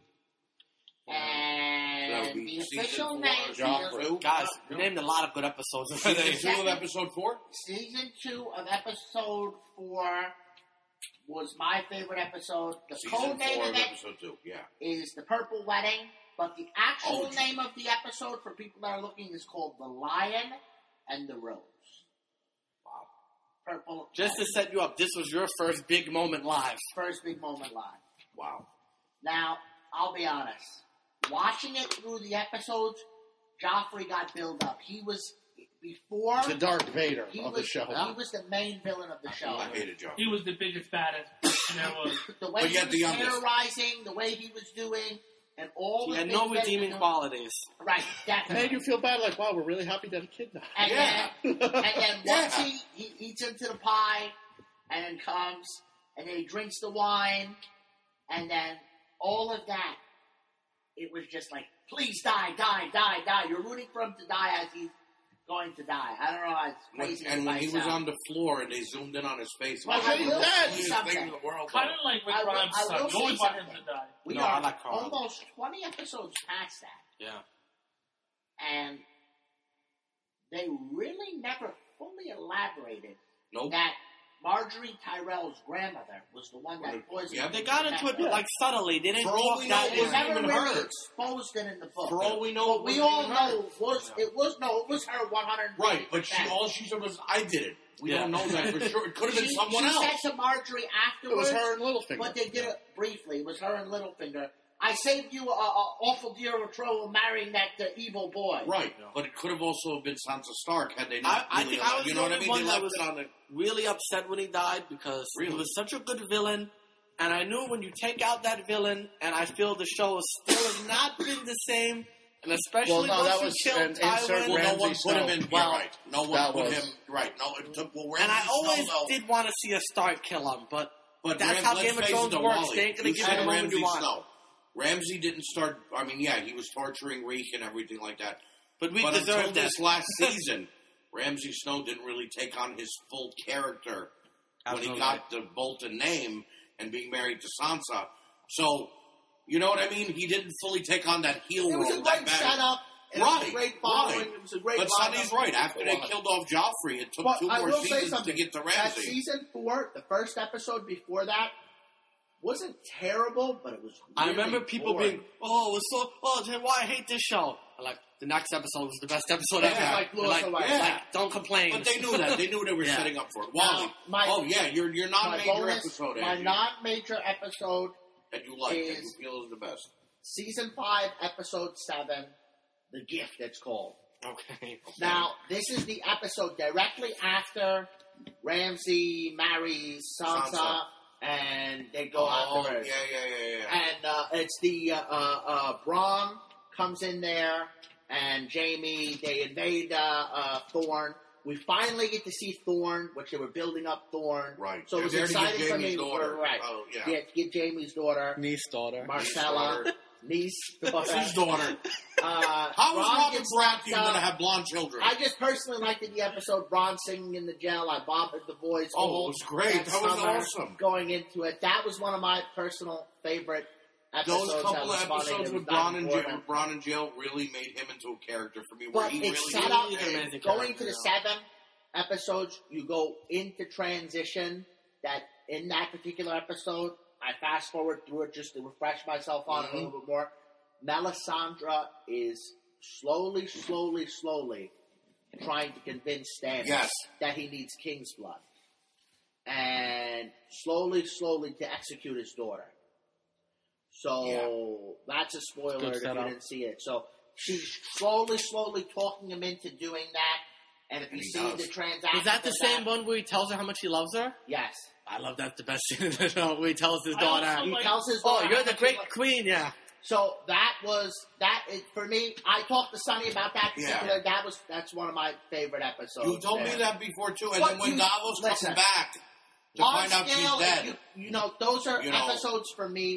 And the official name... Guys, we named a lot of good episodes. Season 2 of episode 4? Season 2 of episode 4 was my favorite episode. The code name of it episode 2, is The Purple Wedding, but the actual name of the episode, for people that are looking, is called The Lion and the Rose. Wow. Purple Just to set you up, this was your first big moment live. First big moment live. Wow. Now, I'll be honest. Watching it through the episodes, Joffrey got built up. He was, before... The Darth Vader of the show. He was the main villain of the show. I hated Joffrey. He was the biggest, baddest there was. The way he was terrorizing, the way he was doing, and all the and things no redeeming qualities. Right, definitely. Made you feel bad, like, wow, we're really happy that a kid died. And then once he eats into the pie, and then comes, and then he drinks the wine, and then all of that, it was just like, please die, die, die, die. You're rooting for him to die as he's going to die. I don't know how it's crazy. And when he was on the floor and they zoomed in on his face, well, it was I will the say funniest thing in the world. Kind of like Rick Grimes' son. You always want him to die. We No, are I like Carl. almost 20 episodes past that. Yeah. And they really never fully elaborated Nope. that Marjorie Tyrell's grandmother was the one that poisoned Yeah, him. They got into it, but like subtly. They didn't For all talk we that know, They it never even really her. exposed it in the book. For all we know, But we it all wasn't know her. it was her 100%. Right, but all she said was, I did it. We don't know that for sure. It could have been someone she else. said to Marjorie It afterwards, was her and Littlefinger. but they did it briefly. It was her and Littlefinger. I saved you a awful deal of trouble marrying that evil boy. Right, but it could have also been Sansa Stark had they not I really think I was you the know what I only mean? one They that left was it on the... really upset when he died because he was such a good villain. And I knew when you take out that villain, and I feel the show still has not been the same. And especially once you kill Tywin. Well, no one Ramsay put him Snow. in. Well, Right. No one put him. Right. No, it took. Well, And I Ramsay always Snow, did want to see a Stark kill him, but that's Ram- how let's Game of face Thrones it, though, works. Wally, They ain't going to you give you the said moment Ramsay you want. Snow. Ramsay didn't start. I mean, yeah, he was torturing Reek and everything like that. But we But until deserve that. this last season, Ramsay Snow didn't really take on his full character when he got the Bolton name and being married to Sansa. So, you know what I mean? He didn't fully take on that heel It role. was a great setup. It was a great following. Right. It was a great But lineup. Sonny's right. After they killed off Joffrey, it took But 2 I more will say seasons to something. get to That Ramsay. season 4, the first episode before that, wasn't terrible, but it was really I remember people boring. being, why I hate this show. I'm like, the next episode was the best episode ever. Yeah, like, blew us away. Like, don't complain. But they knew that. They knew they were Yeah. setting up for it. Wally. Your my non-major bonus, episode, my Angie, non-major episode, that you like, that you is- feel is the best. season 5, episode 7, The Gift, it's called. Okay. Now, this is the episode directly after Ramsay marries Sansa. And they go afterwards. Yeah. And it's the Bronn comes in there, and Jaime. They invade Thorne. We finally get to see Thorne, which they were building up Thorne. Right. So it was They're there to get exciting for me. Jaime's daughter. Right. Oh, yeah. Get Jaime's daughter, Niece daughter. Marcella, niece. His daughter. How How is Robin Baratheon going to have blonde children? I just personally liked in the episode Bronn singing in the jail. I bothered the boys. Oh, all it was great. That was summer awesome. Going into it, that was one of my personal favorite episodes. Those couple that of was funny. episodes It with was not important. Bronn and Jill really made him into a character for me. Where But he it's really set up. He's an amazing Going character, to the yeah. 7 episodes, you go into transition. That in that particular episode, I fast forward through it just to refresh myself on it a little bit more. Melisandre is slowly trying to convince Stannis that he needs King's blood, and slowly to execute his daughter. So that's a spoiler if you didn't see it. So she's slowly talking him into doing that. And if you see the transaction, Is that the same one where he tells her how much he loves her? Yes. I love that. The best scene in the show where he tells his I daughter, also He like- tells his "Oh, daughter you're how the much great he loves- queen." Yeah. So for me. I talked to Sonny about that particular. That's one of my favorite episodes. You told me there. that before too, and But then when you- Davos comes listen. back to On find out she's scale, dead. those are You know. episodes for me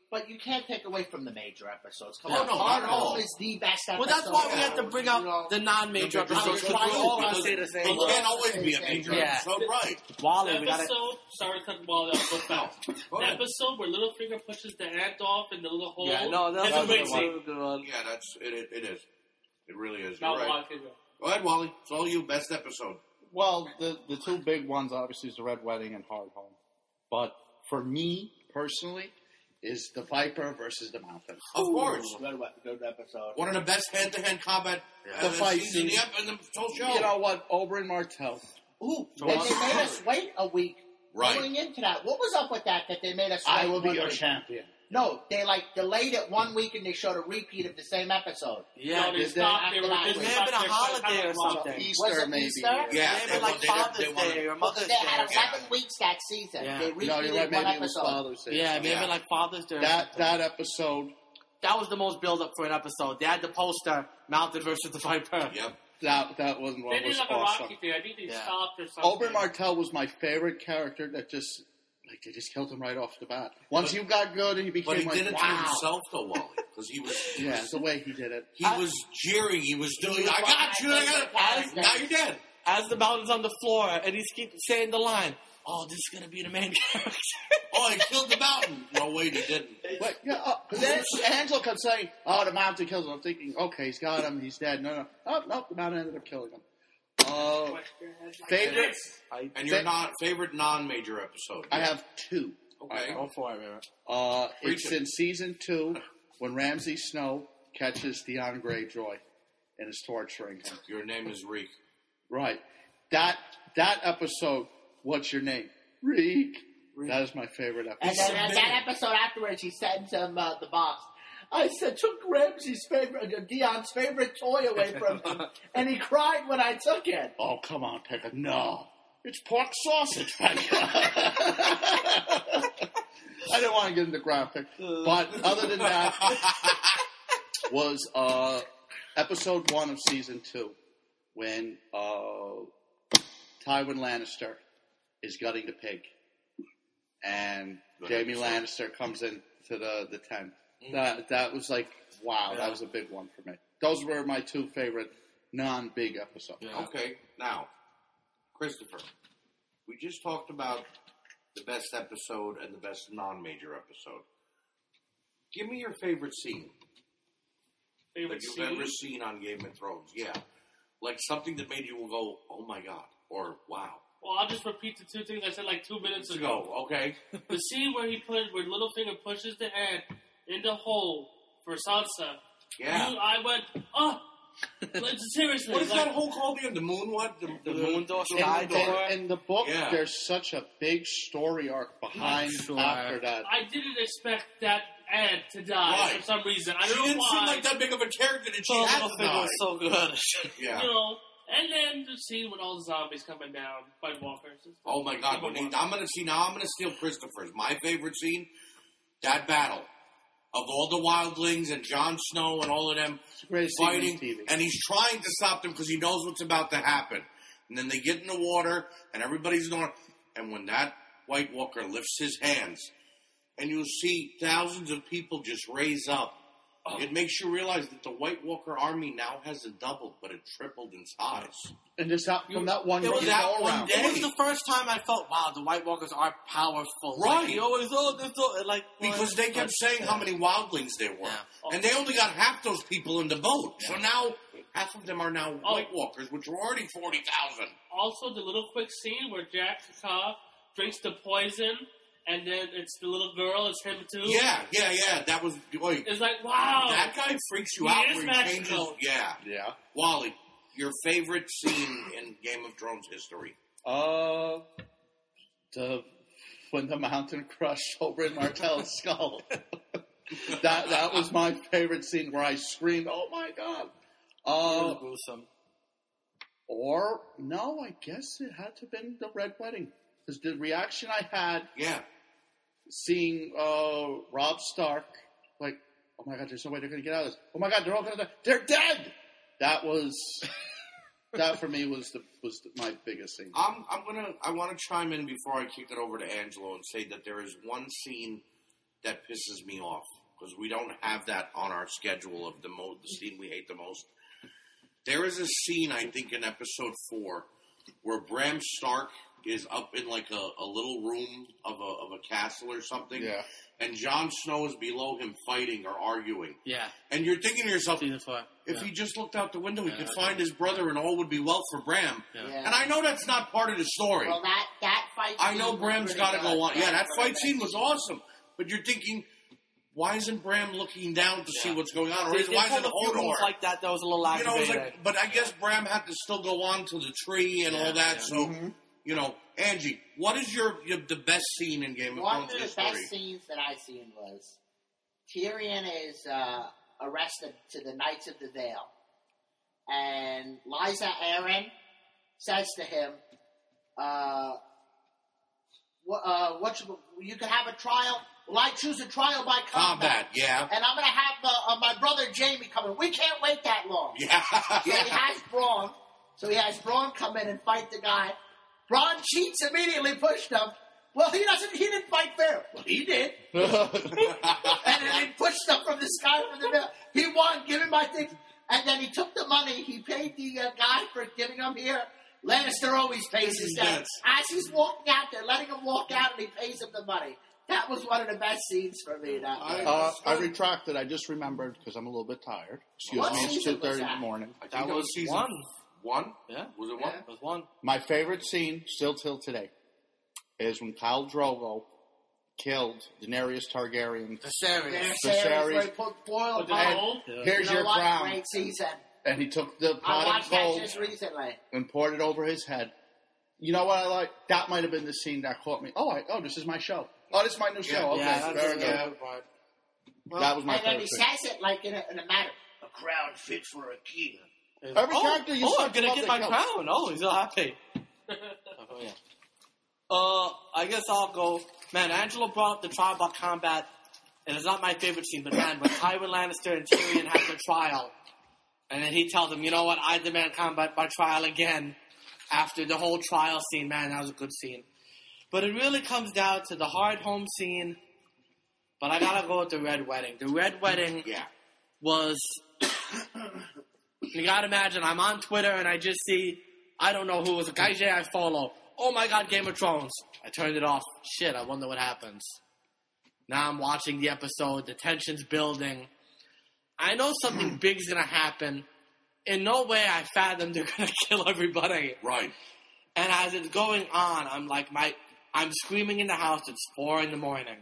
But you can't take away from the major episodes. Come No, on, no, Hard not at all. Home is the best episode. Well, that's why we Yeah. have to bring up the non-major The episodes, major because we're all going to episodes, say the It same can't word. always be a major Yeah. episode, right? Wally, The we got it. episode, sorry to cut Wally off so fast. Go The ahead. episode where Littlefinger pushes the ant off in the little hole. Yeah, no, that's It's a good amazing. one. Good one. Yeah, it is. It really is. Now You're right. Wally can go. Go ahead, Wally. It's all you. Best episode. Well, the two big ones obviously is the Red Wedding and Hard Home. But for me personally, is the Viper versus the Mountain. Of course. Good episode. One of the best hand-to-hand combat The fight scenes in scene. in the whole show. You know what? Oberyn Martell. Ooh, So and what- they made us wait a week Right. going into that. What was up with that they made us wait I will be 1 your week? champion. No, they delayed it 1 week and they showed a repeat of the same episode. Yeah, No, they did stopped. They after were that, busy it may have been a back there holiday or trying to something. Was Easter, it maybe. Easter? Yeah, Maybe like Father's Day or Mother's They had Day. 11 weeks that season. Yeah. They No, repeated you're right. one Maybe it was episode. Father's Day. Yeah, maybe Yeah. like Father's Day. or That something. that episode. That was the most build-up for an episode. They had the poster, Mountain versus the Viper. Yep. That wasn't They what did was like a awesome. Rocky thing. I think they Yeah. stopped or something. Oberyn Martell was my favorite character. That just they just killed him right off the bat. Once you got good, he became But he like, did it to wow. himself, though, Wally, because he was. Yeah, the way he did it. He was jeering. He was doing. I got you. I got it. Now you're dead. As the Mountain's on the floor, and he's keep saying the line, "Oh, this is gonna be the main character." Oh, he killed the mountain. No, wait, he didn't. But yeah, then Angela kept saying, "Oh, the mountain kills him." I'm thinking, okay, he's got him. He's dead. No. Oh, no, the mountain ended up killing him. Favorite? And your favorite non-major episode. I have two. Okay. Go for it, man. It's Preach it. in season 2 when Ramsay Snow catches Theon Greyjoy and is torturing him. Your name is Reek. Right. That episode. What's your name? Reek. That is my favorite And episode. then that episode afterwards, he sends him the box. I said, took Ramsey's favorite, Dion's favorite toy away from him, and he cried when I took it. Oh, come on, Pekka. No. It's pork sausage, Pekka. I didn't want to get into graphic. But other than that, was episode 1 of season 2 when Tywin Lannister is gutting the pig. And Jaime Lannister comes into the tent. That was like, wow, that was a big one for me. Those were my two favorite non-big episodes. Yeah. Okay, now, Christopher, we just talked about the best episode and the best non-major episode. Give me your favorite scene Favorite that you've scene? ever seen on Game of Thrones. Yeah. Like something that made you go, oh my God, or wow. Well, I'll just repeat the two things I said like 2 minutes Let's ago. go, okay? The scene where where Littlefinger pushes the ant in the hole for Sansa. Yeah. I went, oh, seriously. What is like, that hole called again? The moon what? The moon door, In, sky door. in the book, Yeah. there's such a big story arc behind Sure. after that. I didn't expect that ant to die Right. for some reason. I She don't know didn't why. seem like that big of a character that she Oh, had to Littlefinger die. was so good. Yeah. You know, and then the scene with all the zombies coming down, White Walkers. Oh my God! I'm gonna steal Christopher's. My favorite scene, that battle of all the wildlings and Jon Snow and all of them It's the greatest scene on fighting, TV. and he's trying to stop them because he knows what's about to happen. And then they get in the water, and everybody's going. And when that White Walker lifts his hands, and you see thousands of people just raise up, it makes you realize that the White Walker army now hasn't doubled, but it tripled in size. And just from that one It was go that one around. day. It was the first time I felt, wow, the White Walkers are powerful. Right. Like, he always, like... Because they kept saying how many wildlings there were. Yeah. And they only got half those people in the boat. So now, half of them are now White Walkers, which were already 40,000. Also, the little quick scene where Jack Ka drinks the poison, and then it's the little girl, it's him too. Yeah. That was... Wait, It's like, wow. that guy freaks you He out is where he magical. changes... Yeah. Yeah. Wally, your favorite scene in Game of Thrones history? When the mountain crushed Oberyn Martell's skull. that was my favorite scene where I screamed, "Oh my God!" gruesome. Or no, I guess it had to have been the Red Wedding because the reaction I had Yeah. seeing Robb Stark, like, "Oh my God, there's no way they're going to get out of this! Oh my God, they're all going to die! They're dead!" That for me was my biggest scene. I want to chime in before I kick it over to Angelo and say that there is one scene that pisses me off because we don't have that on our schedule of the scene we hate the most. There is a scene, I think, in episode 4 where Bram Stark is up in like a little room of a castle or something. Yeah. And Jon Snow is below him fighting or arguing. Yeah. And you're thinking to yourself, Season 4. if he just looked out the window, he could find his brother and all would be well for Bram. Yeah. And I know that's not part of the story. Well, that fight. I scene know was Bram's pretty got to good. go on. Yeah, that was fight scene was awesome. But you're thinking, why isn't Bram looking down to see what's going on? Or They why pulled isn't a few moves Hodor? like that was a little You know, it was aggravating. like, but I guess Bram had to still go on to the tree and all that. So, you know, Angie, what is the best scene in Game of One Thrones of the history? best scenes that I seen was Tyrion is arrested to the Knights of the Vale, and Lysa Arryn says to him, you can have a trial. Well, I choose a trial by combat. Yeah. And I'm going to have my brother Jamie come in. We can't wait that long. Yeah. So he has Braun come in and fight the guy. Braun cheats immediately, pushed him. Well, he didn't fight fair. Well, he did. And then he pushed him from the sky from the middle. He won, give him my thing. And then he took the money. He paid the guy for giving him here. Lannister always pays his debts. As he's walking out there, letting him walk out, and he pays him the money. That was one of the best scenes for me. I retracted. I just remembered because I'm a little bit tired. Excuse What me. It's season was 2:30 in that? the morning. I think That that was season 1. 1? Yeah. Was it 1? It was 1. My favorite scene, still till today, is when Khal Drogo killed Daenerys Targaryen. Viserys. Viserys. Where he put foil With the upon. gold? Here's You know your what? crown. Great season. And he took the I pot of watched that gold just recently. and poured it over his head. You know what I like? That might have been the scene that caught me. Oh, this is my show. Oh, this is my new show. Okay, Yeah, that's very a good. good part. That was my And then favorite he scene. says it like in a matter. A crown fit for a king. Every character you I'm start to gonna love get the my show. crown. Oh, he's so happy. Oh, yeah. I guess I'll go. Man, Angelo brought up the trial by combat, and it's not my favorite scene, but man, when Tywin Lannister and Tyrion have their trial, and then he tells them, you know what, I demand combat by trial again, after the whole trial scene, man, that was a good scene. But it really comes down to the hard home scene, but I gotta go with the Red Wedding. The Red Wedding was... You gotta imagine, I'm on Twitter and I just see, I don't know who was a guy I follow. Oh my god, Game of Thrones. I turned it off. Shit, I wonder what happens. Now I'm watching the episode, the tension's building. I know something big's gonna happen. In no way I fathom they're gonna kill everybody. Right. And as it's going on, I'm like, I'm screaming in the house, it's 4 a.m.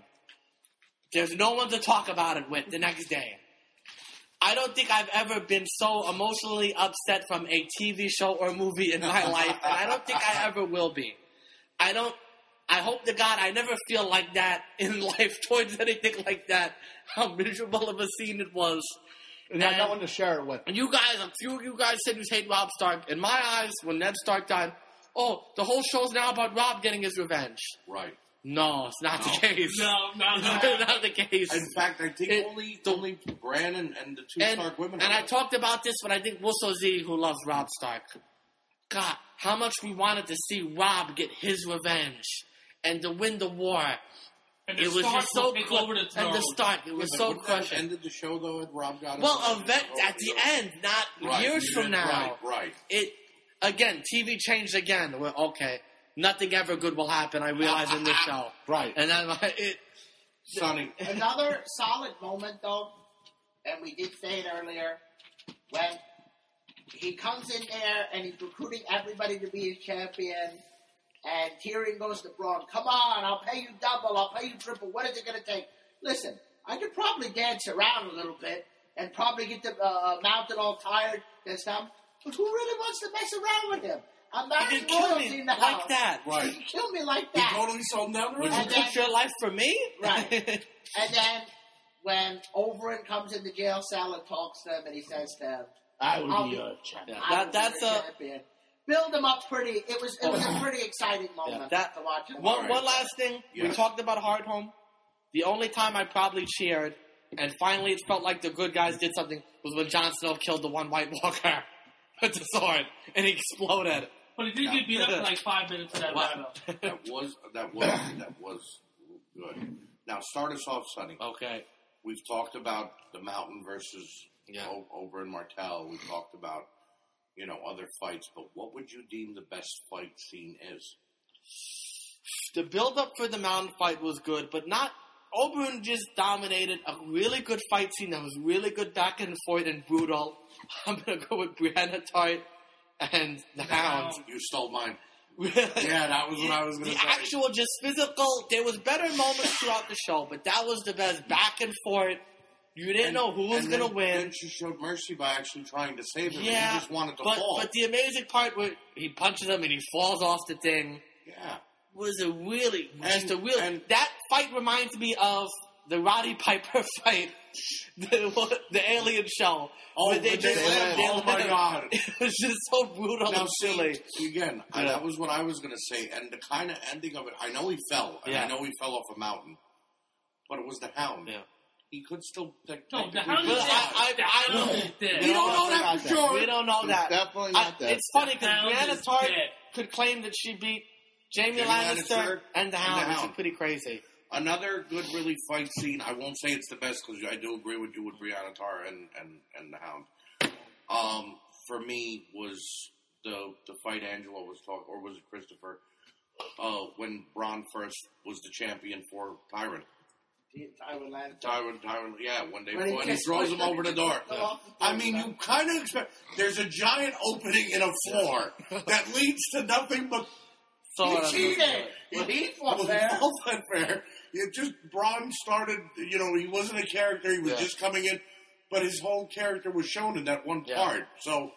There's no one to talk about it with the next day. I don't think I've ever been so emotionally upset from a TV show or movie in my life, and I don't think I ever will be. I hope to God I never feel like that in life towards anything like that. How miserable of a scene it was. And I had no one to share it with. And you guys, a few of you guys said you hate Robb Stark. In my eyes, when Ned Stark died, the whole show's now about Robb getting his revenge. Right. No, it's not the case. No, not Not the case. In fact, I think only Bran and the two Stark women. And I talked about this, but I think Wusso Z, who loves Robb Stark. God, how much we wanted to see Robb get his revenge and to win the war. And It was just so over the and the Stark, it was so crushing. Ended the show though, and Robb got Well, at the end, not years from now. Right. It again, TV changed again. Well, okay, nothing ever good will happen. I realize in this show, Right. and then Sonny. Another solid moment, though, and we did say it earlier, when he comes in there and he's recruiting everybody to be his champion, and Tyrion goes to Braun, come on, I'll pay you double, I'll pay you triple, what is it going to take? Listen, I could probably dance around a little bit and probably get the mounted all tired this time, but who really wants to mess around with him? I'm not you can kill royalty me now. like that. Right. You can kill me like He that. totally sold him down the Would road. you And then- put your life for me? Right. And then when Oberyn comes in the jail cell and talks to him, and he says to him, I will I'll be be- your champion. Yeah, I will be that's your a champion. Build him up pretty. It was a pretty exciting moment that- to watch him. One last thing. We Yeah. talked about Hard Home. The only time I probably cheered, and finally it felt like the good guys did something, was when Jon Snow killed the one White Walker with the sword, and he exploded. But he did get beat up for like 5 minutes of that Wow. battle. That was good. Now, start us off, Sonny. Okay. We've talked about the Mountain versus Oberyn Martell. We've talked about, other fights. But what would you deem the best fight scene is? The build-up for the Mountain fight was good, but not... Oberyn just dominated a really good fight scene that was really good back and forth and brutal. I'm going to go with Brianna Tart and the Hound. You stole mine. Yeah, that was what I was going to say. The actual just physical... There was better moments throughout the show, but that was the best back and forth. You didn't know who was going to win. Then she showed mercy by actually trying to save him. Yeah, He just wanted to fall. But the amazing part where he punches him and he falls off the thing... Yeah. Was a really, that fight reminds me of the Roddy Piper fight, the Alien show. Oh, where they oh my God. It was just so brutal and silly. Again, that was what I was going to say. And the kind of ending of it, I know he fell. And I know he fell off a mountain. But it was the Hound. Yeah. He could still... No, the Hound is dead. We don't know that for sure. We don't know that. Definitely not that. It's funny because Brianna Tart could claim that she beat Jaime Lannister and the Hound, which is pretty crazy. Another good, really fight scene. I won't say it's the best because I do agree with you with Brianna Tart and the Hound. For me, was the fight Angela was talking, or was it Christopher? When Bronn first was the champion for Tywin. Tywin, yeah. When he throws him over the door. I mean, you kind of expect. There's a giant opening in a floor that leads to nothing but. He cheated. He fought fair. It just Bronn started. He wasn't a character. He was just coming in, but his whole character was shown in that one part. So,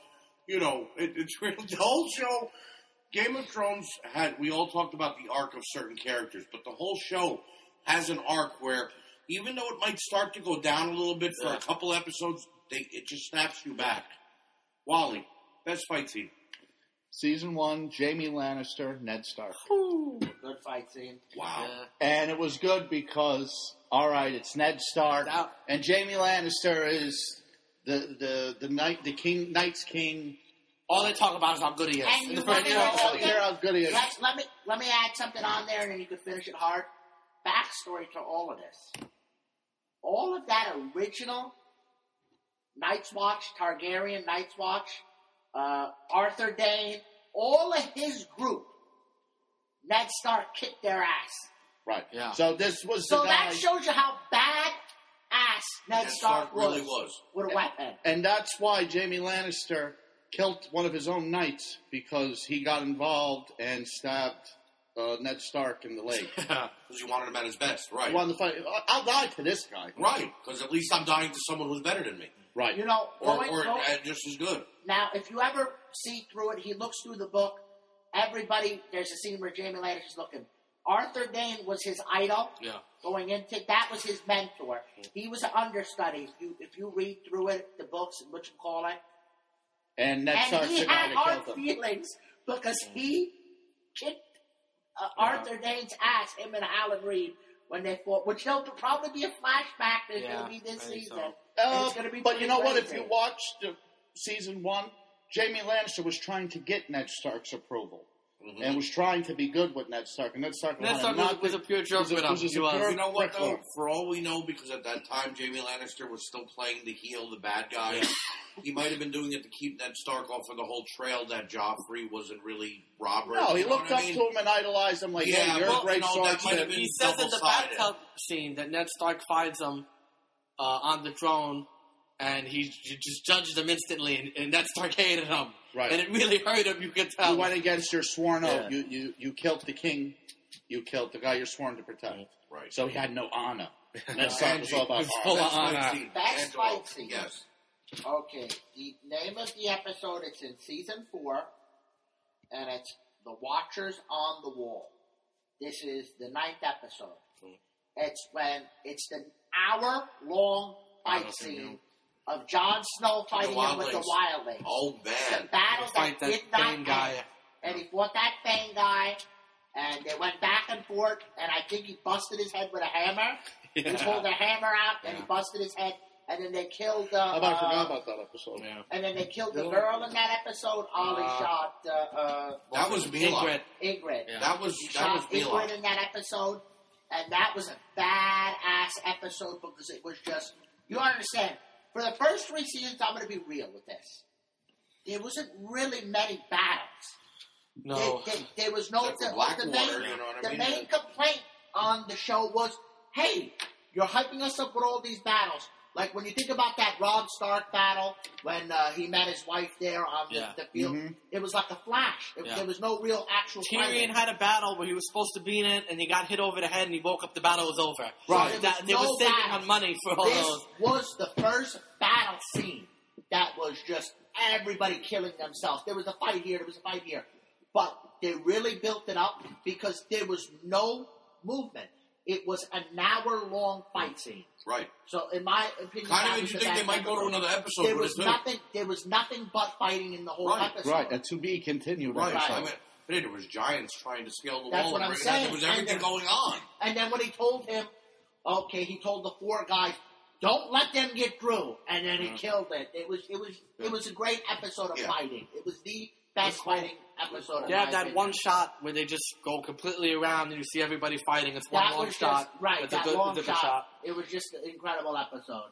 it's real. The whole show, Game of Thrones we all talked about the arc of certain characters, but the whole show has an arc where, even though it might start to go down a little bit for a couple episodes, it just snaps you back. Wally, best fight scene. Season 1, Jaime Lannister, Ned Stark. Good fight scene. Wow. Yeah. And it was good because, all right, it's Ned Stark, and Jaime Lannister is the Knight's King. All they talk about is how good he is. And you hear how good he is. Let me add something on there, and then you can finish it hard. Backstory to all of this. All of that original Night's Watch, Targaryen Night's Watch, Arthur Dayne, all of his group, Ned Stark kicked their ass. Right. Yeah. So this was So the guy, that shows you how bad ass Ned Stark really was. With a weapon. and that's why Jaime Lannister killed one of his own knights, because he got involved and stabbed Ned Stark in the leg. Because he wanted him at his best, right? He wanted to fight. I'll die to this guy. Right, because at least I'm dying to someone who's better than me. Right. Or just as good. Now, if you ever see through it, he looks through the book. There's a scene where Jaime Lannister's looking. Arthur Dayne was his idol. Yeah. Going into that was his mentor. He was an understudy. If you read through it, the books, what you call it. And Ned Stark's he the guy had that hard killed him. feelings because he kicked Arthur Dayne's ass, him and Alan Reed, when they fought, which will probably be a flashback. There's going to be this season. So. It's gonna be But you know what? crazy. If you watched season 1, Jaime Lannister was trying to get Ned Stark's approval. Mm-hmm. And was trying to be good with Ned Stark. And Ned Stark was a pure joke with him. You know what, though? For all we know, because at that time, Jaime Lannister was still playing the heel, the bad guy. He might have been doing it to keep Ned Stark off of the whole trail that Joffrey wasn't really Robert. No, he looked up to him and idolized him like, hey, you're a great swordsman. He says in the bathtub scene that Ned Stark finds him on the throne, and he just judged him instantly, and Ned Stark hated him. Right. And it really hurt him, you could tell. You went against your sworn oath. You killed the king. You killed the guy you're sworn to protect. Right. So he had no honor. Ned Stark was all about full honor. of honor. Best fight scene. Yes. Okay, the name of the episode, it's in season 4, and it's The Watchers on the Wall. This is the 9th episode. It's the hour-long fight scene of Jon Snow fighting him with the wildlings. Oh, man. The battle that did not end. guy. And he fought that Fang guy, and they went back and forth, and I think he busted his head with a hammer. He pulled a hammer out, and he busted his head. And then they killed. I forgot about that episode. Yeah. And then they killed the girl in that episode. Ollie shot. That was Mila. Ygritte. Yeah. That was Shot Mila. Ygritte in that episode. and that was a badass episode because it was just, you don't understand. For the first 3 seasons, I'm going to be real with this. There wasn't really many battles. No. There was no... Except for Blackwater, you know what I the mean? main complaint on the show was, hey, you're hyping us up with all these battles. Like when you think about that Robb Stark battle, when he met his wife there on the field, it was like a flash. There was no real actual Tyrion fighting. had a battle where he was supposed to be in it, and he got hit over the head, and he woke up. The battle was over. Right. So There they was were no saving battle. on money for all This those. was the first battle scene that was just everybody killing themselves. There was a fight here, there was a fight here. But they really built it up because there was no movement. It was an hour-long fight scene. Right. So, in my opinion, Kind that of was made you the think they best might go to episode. another episode There with was it, too. nothing. There was nothing but fighting in the whole Right. episode. Right, a to be continued. Right. episode. I mean, hey, there was giants trying to scale the That's wall. what and I'm everything. saying. There was everything And going on. And then when he told him, he told the 4 guys, "Don't let them get through," and then he killed it. It was a great episode of fighting. It was the best fighting episode. They have that one shot where they just go completely around, and you see everybody fighting. It's one That long was shot. just right. It's That a good, long it's a good shot. It was just an incredible episode.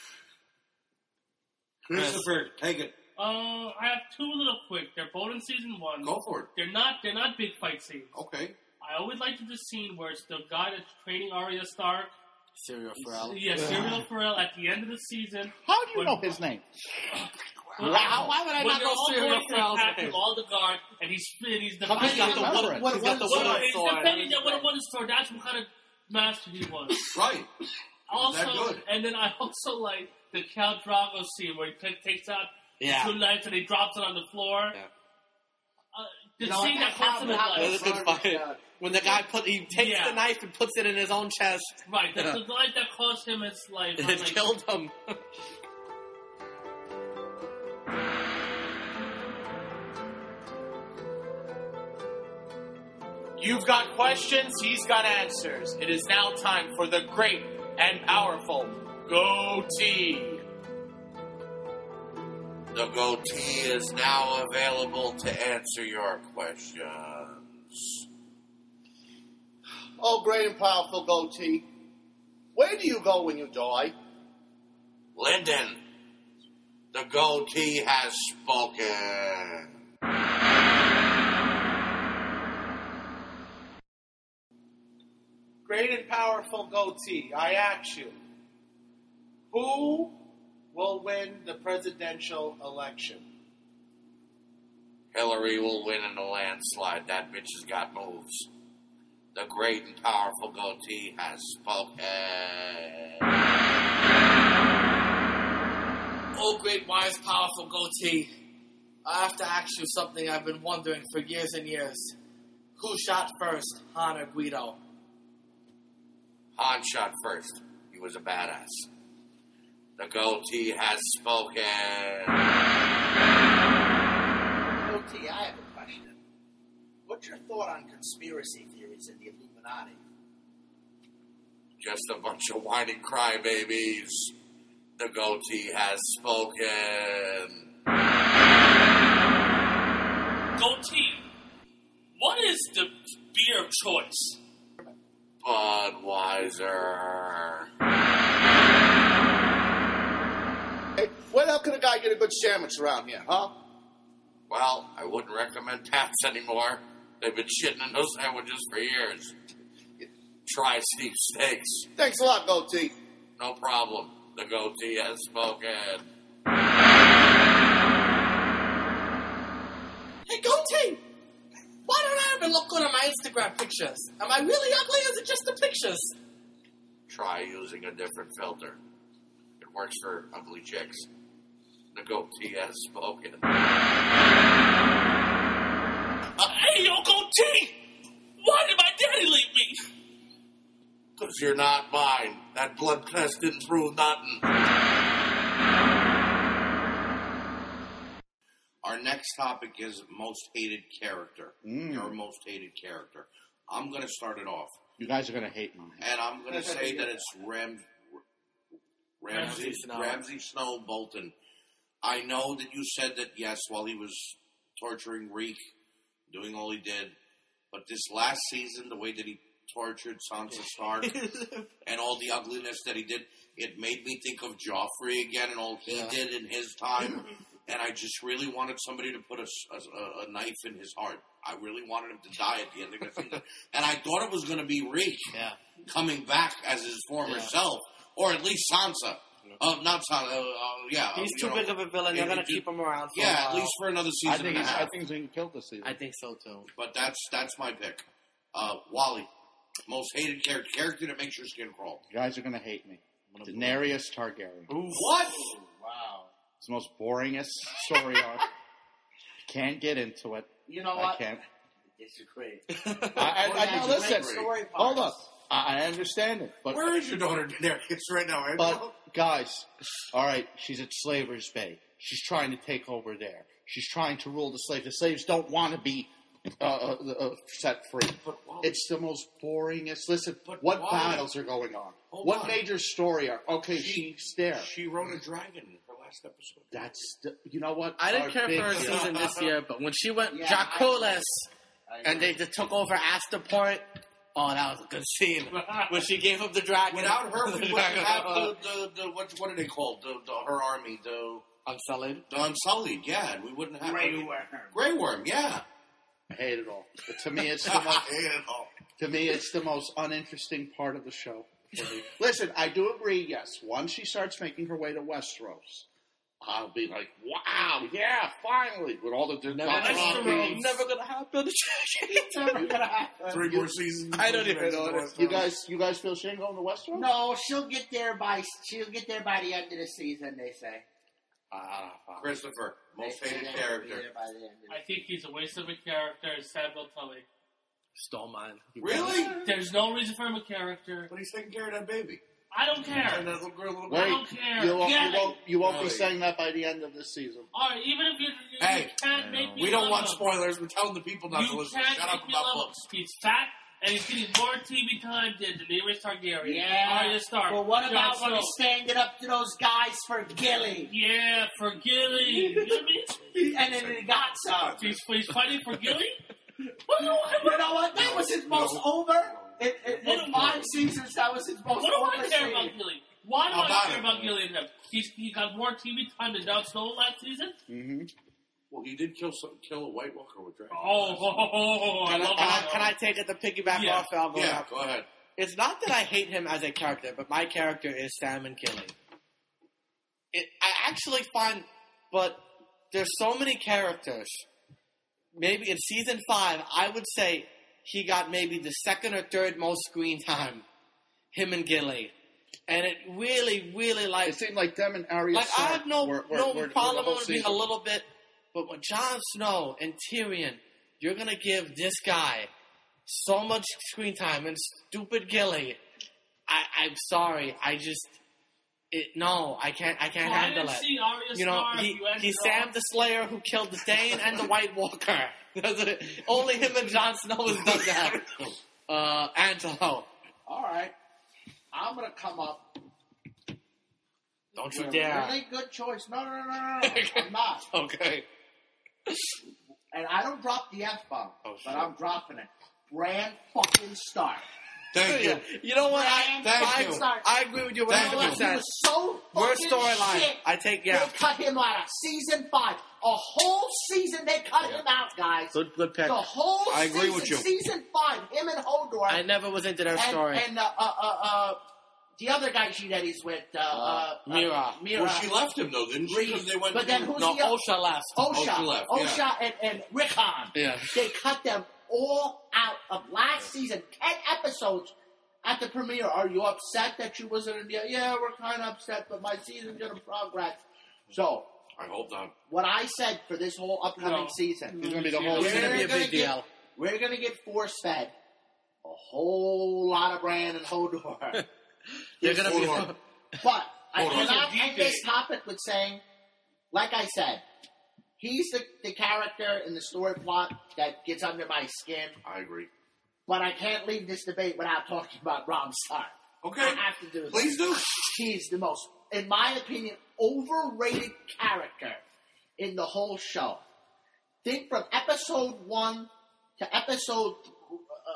Christopher, take it. I have 2 little quick. They're both in season 1. Go for it. They're not big fight scenes. Okay. I always liked the scene where it's the guy that's training Arya Stark. Serial Pharrell. Yeah, Serial Pharrell at the end of the season. How do you know his name? Why would I When not they're know all Serial going to Pharrell's attack name? him, all the guard, and he's How defending can you the remember it? He's got the what- wood He's sword. defending the one sword. That's what kind of master he was. Right. Also, that good? and then I also like the Count Drago scene where he takes out Yeah. 2 knives and he drops it on the floor. Yeah. The You know, scene that that's puts him in how- That was a good fight. When the guy he takes Yeah. the knife and puts it in his own chest, Right, that's the knife that cost him his life. and I'm it like, killed him. You've got questions, he's got answers. It is now time for the great and powerful goatee. The goatee is now available to answer your questions. Oh, great and powerful goatee. Where do you go when you die? Lyndon, the goatee has spoken. Great and powerful goatee, I ask you, who will win the presidential election? Hillary will win in a landslide. That bitch has got moves. The great and powerful goatee has spoken. Oh, great, wise, powerful goatee. I have to ask you something I've been wondering for years and years. Who shot first, Han or Guido? Han shot first. He was a badass. The goatee has spoken. OT, I have a question. What's your thought on conspiracy theories in the Illuminati? Just a bunch of whining crybabies. The goatee has spoken. Goatee, what is the beer of choice? Budweiser. Hey, where the hell can a guy get a good sandwich around here, huh? Well, I wouldn't recommend Taps anymore. They've been shitting in those sandwiches for years. Try Steve Steaks. Thanks a lot, goatee. No problem. The goatee has spoken. Hey, goatee! Why don't I ever look good on my Instagram pictures? Am I really ugly or is it just the pictures? Try using a different filter. It works for ugly chicks. The goatee has spoken. Hey, yo, Goatee! Why did my daddy leave me? Because you're not mine. That blood test didn't prove nothing. Our next topic is most hated character. Your most hated character. I'm going to start it off. You guys are going to hate mine. And I'm going to say that it's Ramsay Snow. Ramsay Snow Bolton. I know that you said that, yes, while he was torturing Reek, doing all he did, but this last season, the way that he tortured Sansa Stark and all the ugliness that he did, it made me think of Joffrey again and all he did in his time. And I just really wanted somebody to put a knife in his heart. I really wanted him to die at the end of the season. And I thought it was going to be Reek coming back as his former self, or at least Sansa. Not Sansa. He's too big of a villain. They're going to keep him around for a while. at least for another season and a half. I think he's going to kill this season. I think so, too. But that's my pick. Wally, most hated character that makes your skin crawl. You guys are going to hate me. Daenerys Targaryen. What? Wow. It's the most boringest story arc. Can't get into it. You know what? I can't. Disagree. I listen. Story Hold parts. up. I understand it, but Where is your daughter Daenerys right now, Angelo? but guys, all right, she's at Slaver's Bay. She's trying to take over there. She's trying to rule the slaves. The slaves don't want to be set free. It's the most boringest. Listen, what battles are going on? What major story are? Okay, she's there. She rode a dragon in her last episode. That's you know what? I didn't Our care big for her deal. season this year, but when she went Yeah, Dracolis I and they just took over Astor Point, oh, that was a good scene. When she gave him the dragon. Without her, we wouldn't have the what are they called? Her army, the Unsullied. Unsullied, yeah, and we wouldn't have Grey Worm, yeah. I hate it all. But to me, it's the I most. hate it all. To me, it's the most uninteresting part of the show. For me. Listen, I do agree. Yes, once she starts making her way to Westeros, I'll be like, "Wow, yeah, finally!" With all the Never gonna happen. Never gonna happen. 3 more seasons. I don't even know what it's You guys feel she ain't going to Westeros? No, she'll get there by the end of the season. They say. Christopher, most They say hated they'll character. be there by the end of the I think he's a waste of a character. Samuel Tully. Stole mine. Really? There's no reason for him a character. But he's taking care of that baby. I don't care. And that little girl, I Wait, don't care. you won't be Really? saying that by the end of this season. All right, even if you Hey, can't make me We don't love want him. spoilers. We're telling the people not to You listen. can't Shut up make me about love him. books. He's fat and he's getting more TV time than Daenerys Targaryen. Yeah. Arya Stark. Well, what Jon about when Snow. he's standing up to those guys for Gilly? Yeah, for Gilly. You know what I mean? And then he got some. He's fighting for Gilly? You know what? That was his most over. In 5 seasons, that was his most What do over I care scene. about Gilly? Why do How I about care it? about Gilly and him? He got more TV time than Jon Snow last season? Mm-hmm. Well, he did kill a White Walker with dragons. I love that. Can I take it to piggyback Yeah. off Algo? Yeah, go ahead. It's not that I hate him as a character, but my character is Salmon Gilly. I actually find, but there's so many characters. Maybe in season 5, I would say he got maybe the second or third most screen time. Him and Gilly. And it really, really It seemed like them and Arya like I Stark have no were problem the whole with it being a season. little bit, but with Jon Snow and Tyrion, you're gonna give this guy so much screen time and stupid Gilly. I'm sorry, I can't I handle didn't it. see Arya You know, Stark. You had he's no- Sam the Slayer who killed the Dane and the White Walker. Only him and Jon Snow has done that. Angelo, All right. I'm going to come up. don't you with a dare. Really good choice. No. I'm not. Okay. And I don't drop the F-bomb, Oh, but shit. I'm dropping it. Bran fucking Stark. Thank you. You know what? Thank you. I agree with you Thank you. 100%. He was so Worst fucking storyline. shit. I take, They yeah. cut him out of season 5. A whole season they cut him out, guys. Good pick. The whole I agree season, with you. season 5, him and Hodor. I never was into their story. And the other guy that he's with, Mira. Mira. Well, she left him, though, didn't she? Because they went But to... then who's No, the other? Osha left. Osha left, yeah. and Rickon. Yeah. They cut them all out of last season. 10 episodes at the premiere. Are you upset that you wasn't in the... Yeah, we're kind of upset, but my season's going to progress. So, I hope not. what I said for this whole upcoming No. season, It's going to be the whole It's season. gonna be a We're big gonna deal. we're going to get force-fed a whole lot of Bran and Hodor. You're gonna be. Hold on. But I Hold on. cannot end this topic with saying, like I said, he's the character in the story plot that gets under my skin. I agree. But I can't leave this debate without talking about Robb Stark. Okay. I have to do this. Please do. He's the most, in my opinion, overrated character in the whole show. Think from episode 1 to episode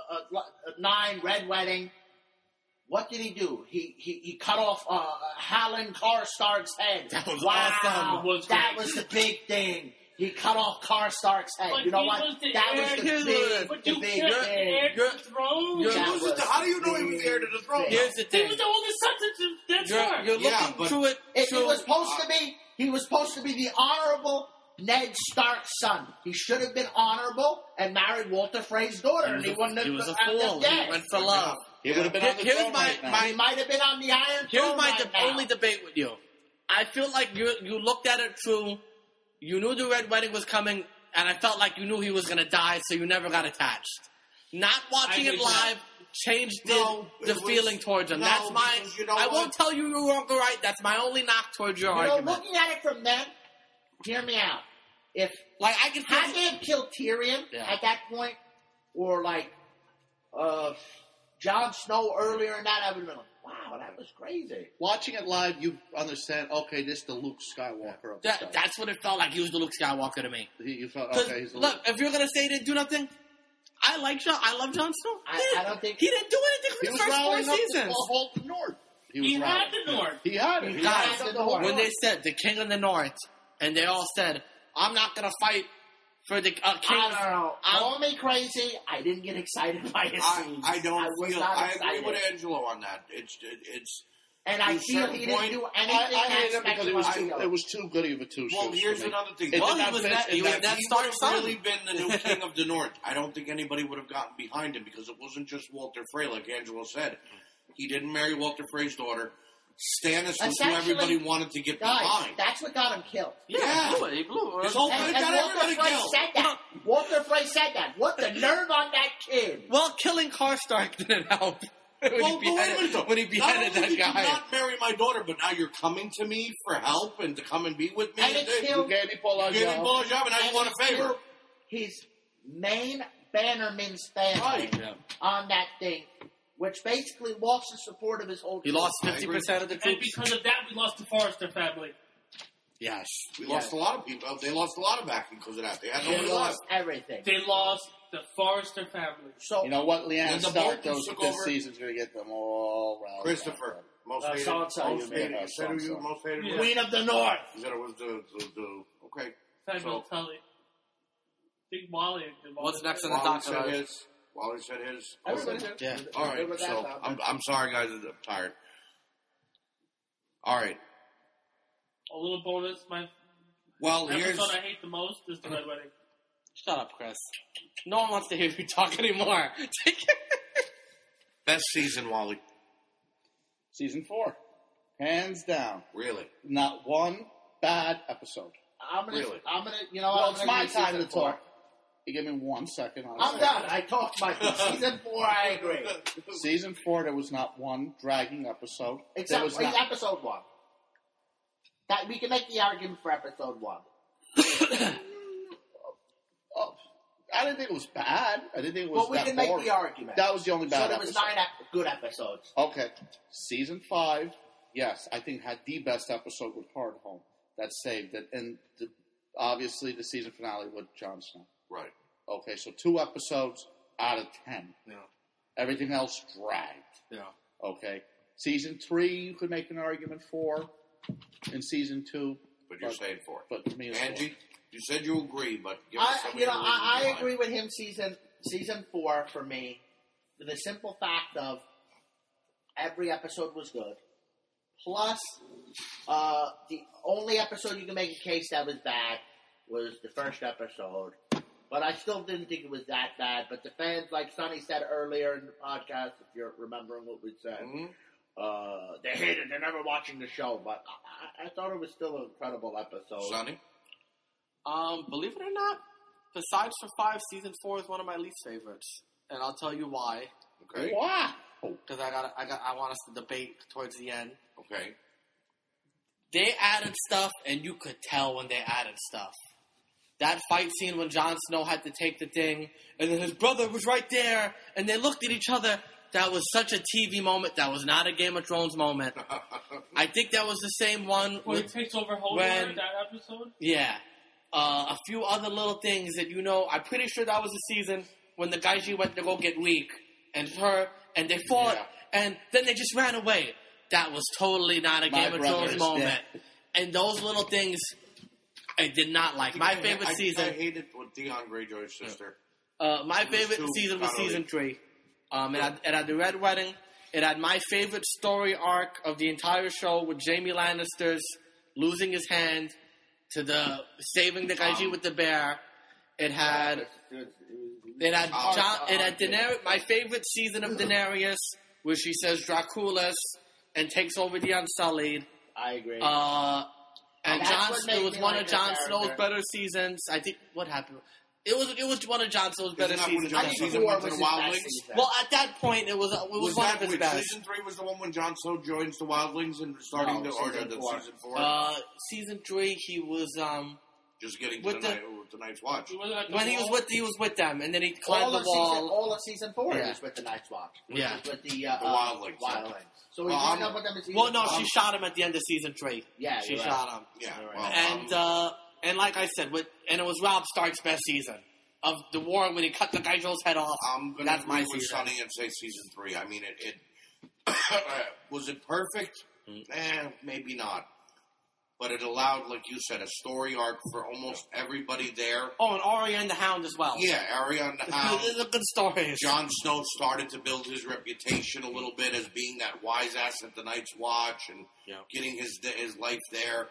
9 Red Wedding. What did he do? He cut off Helen Karstark's head. That was wow, awesome. That was the big thing. He cut off Karstark's head. But you know he what? was the That heir was to the big, But the you big can't thing. heir to the throne. How do you know he was the heir to the throne? Here's the He thing. was the oldest son to Ned Stark. You're Yeah, looking but- through it. He was supposed to be the honorable Ned Stark's son. He should have been honorable and married Walter Frey's daughter, and he wouldn't have He was a ended up fool. dead. He went for love. He would have been on the Here's throne my- right now. my- He might have been on the Iron Here's Throne my right now. only debate with you. I feel like you looked at it through. You knew the Red Wedding was coming, and I felt like you knew he was going to die, so you never got attached. Not watching I it agree. live changed No, the it was- feeling towards him. no, That's my. because you know I what? won't tell you you're wrong or right. That's my only knock towards your argument. Looking at it from them, hear me out. If Like I can feel. had they have killed Tyrion Yeah. at that point, or like Jon Snow earlier in that, I would have been like, wow, that was crazy. Watching it live, you understand, okay, this is the Luke Skywalker of the show. That's what it felt like. He was the Luke Skywalker to me. You felt, 'Cause, okay, he's the look, Luke. if you're gonna say he didn't do nothing, I love Jon Snow. I don't think He didn't do anything He for was the first 4 rallying up seasons. the whole North. He was had rallying. the North. He had it. He He had had it. it. the North. When they said the King of the North, and they all said, "I'm not gonna fight for the king." I don't know. Call me crazy. I didn't get excited by his scenes. I don't was feel. not I agree excited. with Angelo on that. It's. And I to a feel certain he didn't point, do I anything. hated it because spectacular. it was too good of a two Well, shoes here's for me. another thing. It Well, did he not was fit that- in he was that- that He Stark would have son. really been the new king of the North. I don't think anybody would have gotten behind him because it wasn't just Walter Frey, like Angelo said. He didn't marry Walter Frey's daughter. Stannis was who Essentially, everybody wanted to get Guys, behind. that's what got him killed. Yeah. He blew it. His whole And thing got Walter everybody Frey killed. said that. Walter Frey said that. What the nerve on that kid? Well, killing Karstark didn't help. when Well, he but wait a minute, though. when he beheaded Not only that did guy. you not marry my daughter, but now you're coming to me for help and to come and be with me. And it you killed- You gave me Paul gave me Ajay. Paul job, and now you want a favor. killed his main Bannerman's family Right. Yeah. on that thing, which basically lost the support of his whole He team. lost 50% of the And troops. because of that, we lost the Forrester family. Yes. We lost a lot of people. They lost a lot of backing because of that. They had They nobody lost left. everything. They lost the Forrester family. So You know what? Leanne And the Stark Boltons goes took this over. season's going to get them all round. Christopher, most hated. Sansa, you Most mean, hated. You said who you Sansa. most hated. Yeah. Queen of the North. You said it was the okay. Samuel So- Tully. Big Wally. What's next on the Wally docket? said his. Wally said his. Everybody did. Yeah. All right. Remember that, So Tom? I'm sorry, guys. I'm tired. All right. A little bonus. My Well, here's. episode I hate the most is the Red Wedding. Shut up, Chris. No one wants to hear you talk anymore. Take it. Best season, Wally. Season 4. Hands down. Really. Not one bad episode. Really? You know, Well, I'm it's gonna my give time to season 4. talk. You give me 1 second. I'm done. I talked my piece. Season 4, I agree. Season 4, there was not one dragging episode. There Except was for not. episode 1. That we can make the argument for episode 1. Oh, I didn't think it was bad. I didn't think it was But we that can make boring. the argument. That was the only So bad there was episode. 9 good episodes. Okay. Season 5, yes, I think had the best episode with Hardhome. That saved it. And obviously the season finale with Jon Snow. Right. Okay, so 2 episodes out of 10. Yeah. Everything else dragged. Yeah. Okay. Season 3, you could make an argument for. In season 2. But you're saying for it. But to me, it's Angie, you said you agree, but give us some of your reasons I why. agree with him. Season 4 for me, for the simple fact of every episode was good. Plus, the only episode you can make a case that was bad was the first episode. But I still didn't think it was that bad. But the fans, like Sonny said earlier in the podcast, if you're remembering what we said, Mhm. they hate it. They're never watching the show. But I thought it was still an incredible episode. Sonny? Believe it or not, besides for 5, season 4 is one of my least favorites, and I'll tell you why. Okay. wow. Because I want us to debate towards the end. Okay. They added stuff, and you could tell when they added stuff. That fight scene when Jon Snow had to take the thing, and then his brother was right there, and they looked at each other. That was such a TV moment. That was not a Game of Thrones moment. I think that was the same one When he with, takes over Hodor, when- that episode. yeah. A few other little things that I'm pretty sure that was the season when the Gaiji went to go get weak and they fought and then they just ran away. That was totally not a Game of Thrones moment. And those little things I did not like. My favorite season. I hated with Theon Greyjoy's sister. My favorite season was season 3. It had the Red Wedding. It had my favorite story arc of the entire show with Jaime Lannister's losing his hand to the saving the Gaiji with the bear. It had Daenerys. My favorite season of Daenerys, where she says Draculis and takes over the Unsullied. I agree. And it was one of Jon Snow's better seasons. I think what happened. It was one of Jon Snow's better seasons. Season went to the Wildlings. Well, at that point, it was one of his best. Season 3 was the one when Jon Snow joins the Wildlings and starting season 4. Season 3, he was just getting to the Night's Watch. When he was with them, and then he climbed the wall. All of season 4 he was with the Night's Watch. Yeah, with the Wildlings. So he joined up with them. Well, no, she shot him at the end of season 3. Yeah, she shot him. Yeah, well, and like I said, and it was Robb Stark's best season of the war when he cut the Gaijo's head off. I'm going to agree with Sonny and say season 3. I mean, it was it perfect? Maybe not. But it allowed, like you said, a story arc for almost everybody there. Oh, and Arya and the Hound as well. Yeah, Arya and the Hound. These are good stories. Jon Snow started to build his reputation a little bit as being that wise ass at the Night's Watch and getting his life there.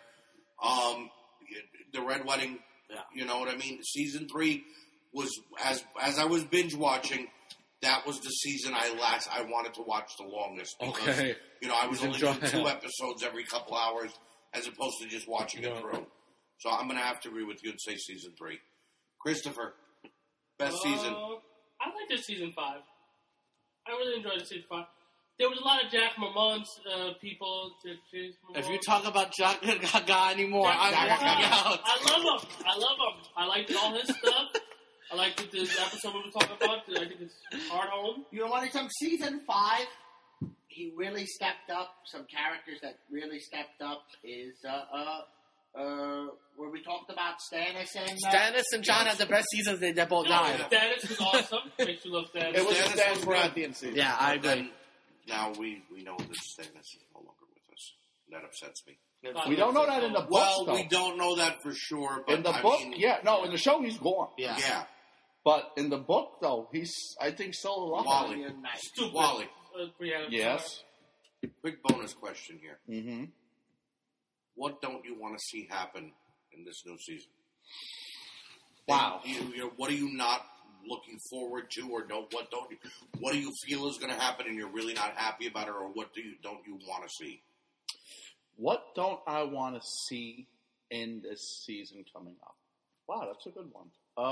The Red Wedding, you know what I mean? Season 3 was, as I was binge watching, that was the season I wanted to watch the longest. Because, I was only doing 2 episodes every couple hours, as opposed to just watching it through. So I'm going to have to agree with you and say season 3. Christopher, best season. I like this season 5. I really enjoyed the season 5. There was a lot of Jack Mormont's people. If you talk about Jack Gaga anymore, I'm walking out. I love him. I liked all his stuff. I liked this episode we were talking about. I think it's Hard Home. You know what? From season 5, he really stepped up. Some characters that really stepped up is where we talked about Stannis and Jon had the best seasons. They both died. Stannis was awesome. Makes you love Stannis. It was a Stannis Baratheon season. Yeah, I agree. Now we know that Stannis is no longer with us. That upsets me. We don't know that in the book. Well, we don't know that for sure. But in the book, in the show he's gone. Yeah. But in the book, though, he's, I think, still alive. Wally. Yes. Quick bonus question here. Mm-hmm. What don't you want to see happen in this new season? Wow. What are you not looking forward to, or what do you feel is going to happen and you're really not happy about it, or what don't you want to see? What don't I want to see in this season coming up? Wow, that's a good one.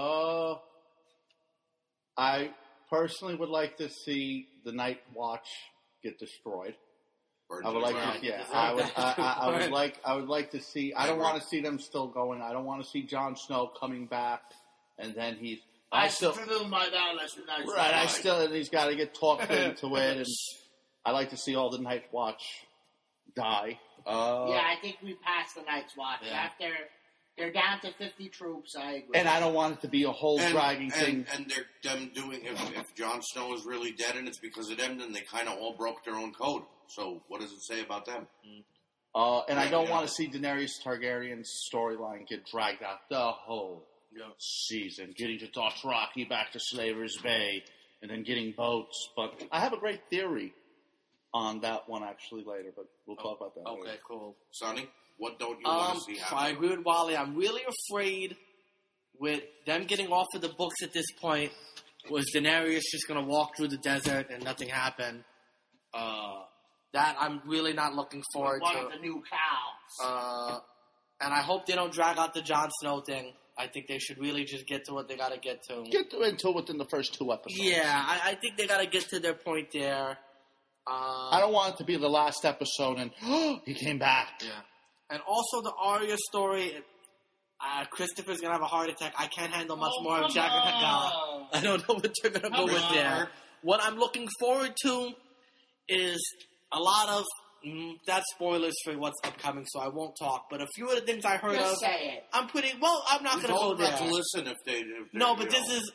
I personally would like to see the Night Watch get destroyed. I would like to, I would like to see. I don't want to see them still going. I don't want to see Jon Snow coming back, and then he's. And he's got to get talked into it, and I like to see all the Night Watch die. I think we passed the Night's Watch. Yeah. After they're down to 50 troops, I agree. And I don't want it to be a whole dragging thing. And they're them doing, if Jon Snow is really dead and it's because of them, then they kind of all broke their own code. So what does it say about them? And I don't want to see Daenerys Targaryen's storyline get dragged out the whole season, getting to Dothraki, back to Slaver's Bay, and then getting boats. But I have a great theory on that one actually later, but we'll talk about that later. Okay, cool. Sonny, what don't you want to see happen? I agree with Wally. I'm really afraid with them getting off of the books at this point. Was Daenerys just going to walk through the desert and nothing happen? That I'm really not looking forward to. One of the new cows. And I hope they don't drag out the Jon Snow thing. I think they should really just get to what they got to get to. Get into it within the first 2 episodes. Yeah, I think they got to get to their point there. I don't want it to be the last episode and he came back. Yeah. And also the Arya story, Christopher's going to have a heart attack. I can't handle much more of Jack and Hagar. I don't know what they're going to go with there. What I'm looking forward to is a lot of... that's spoilers for what's upcoming, so I won't talk. But a few of the things I heard Just say it. I'm not going to go there. To listen if they No, but this is...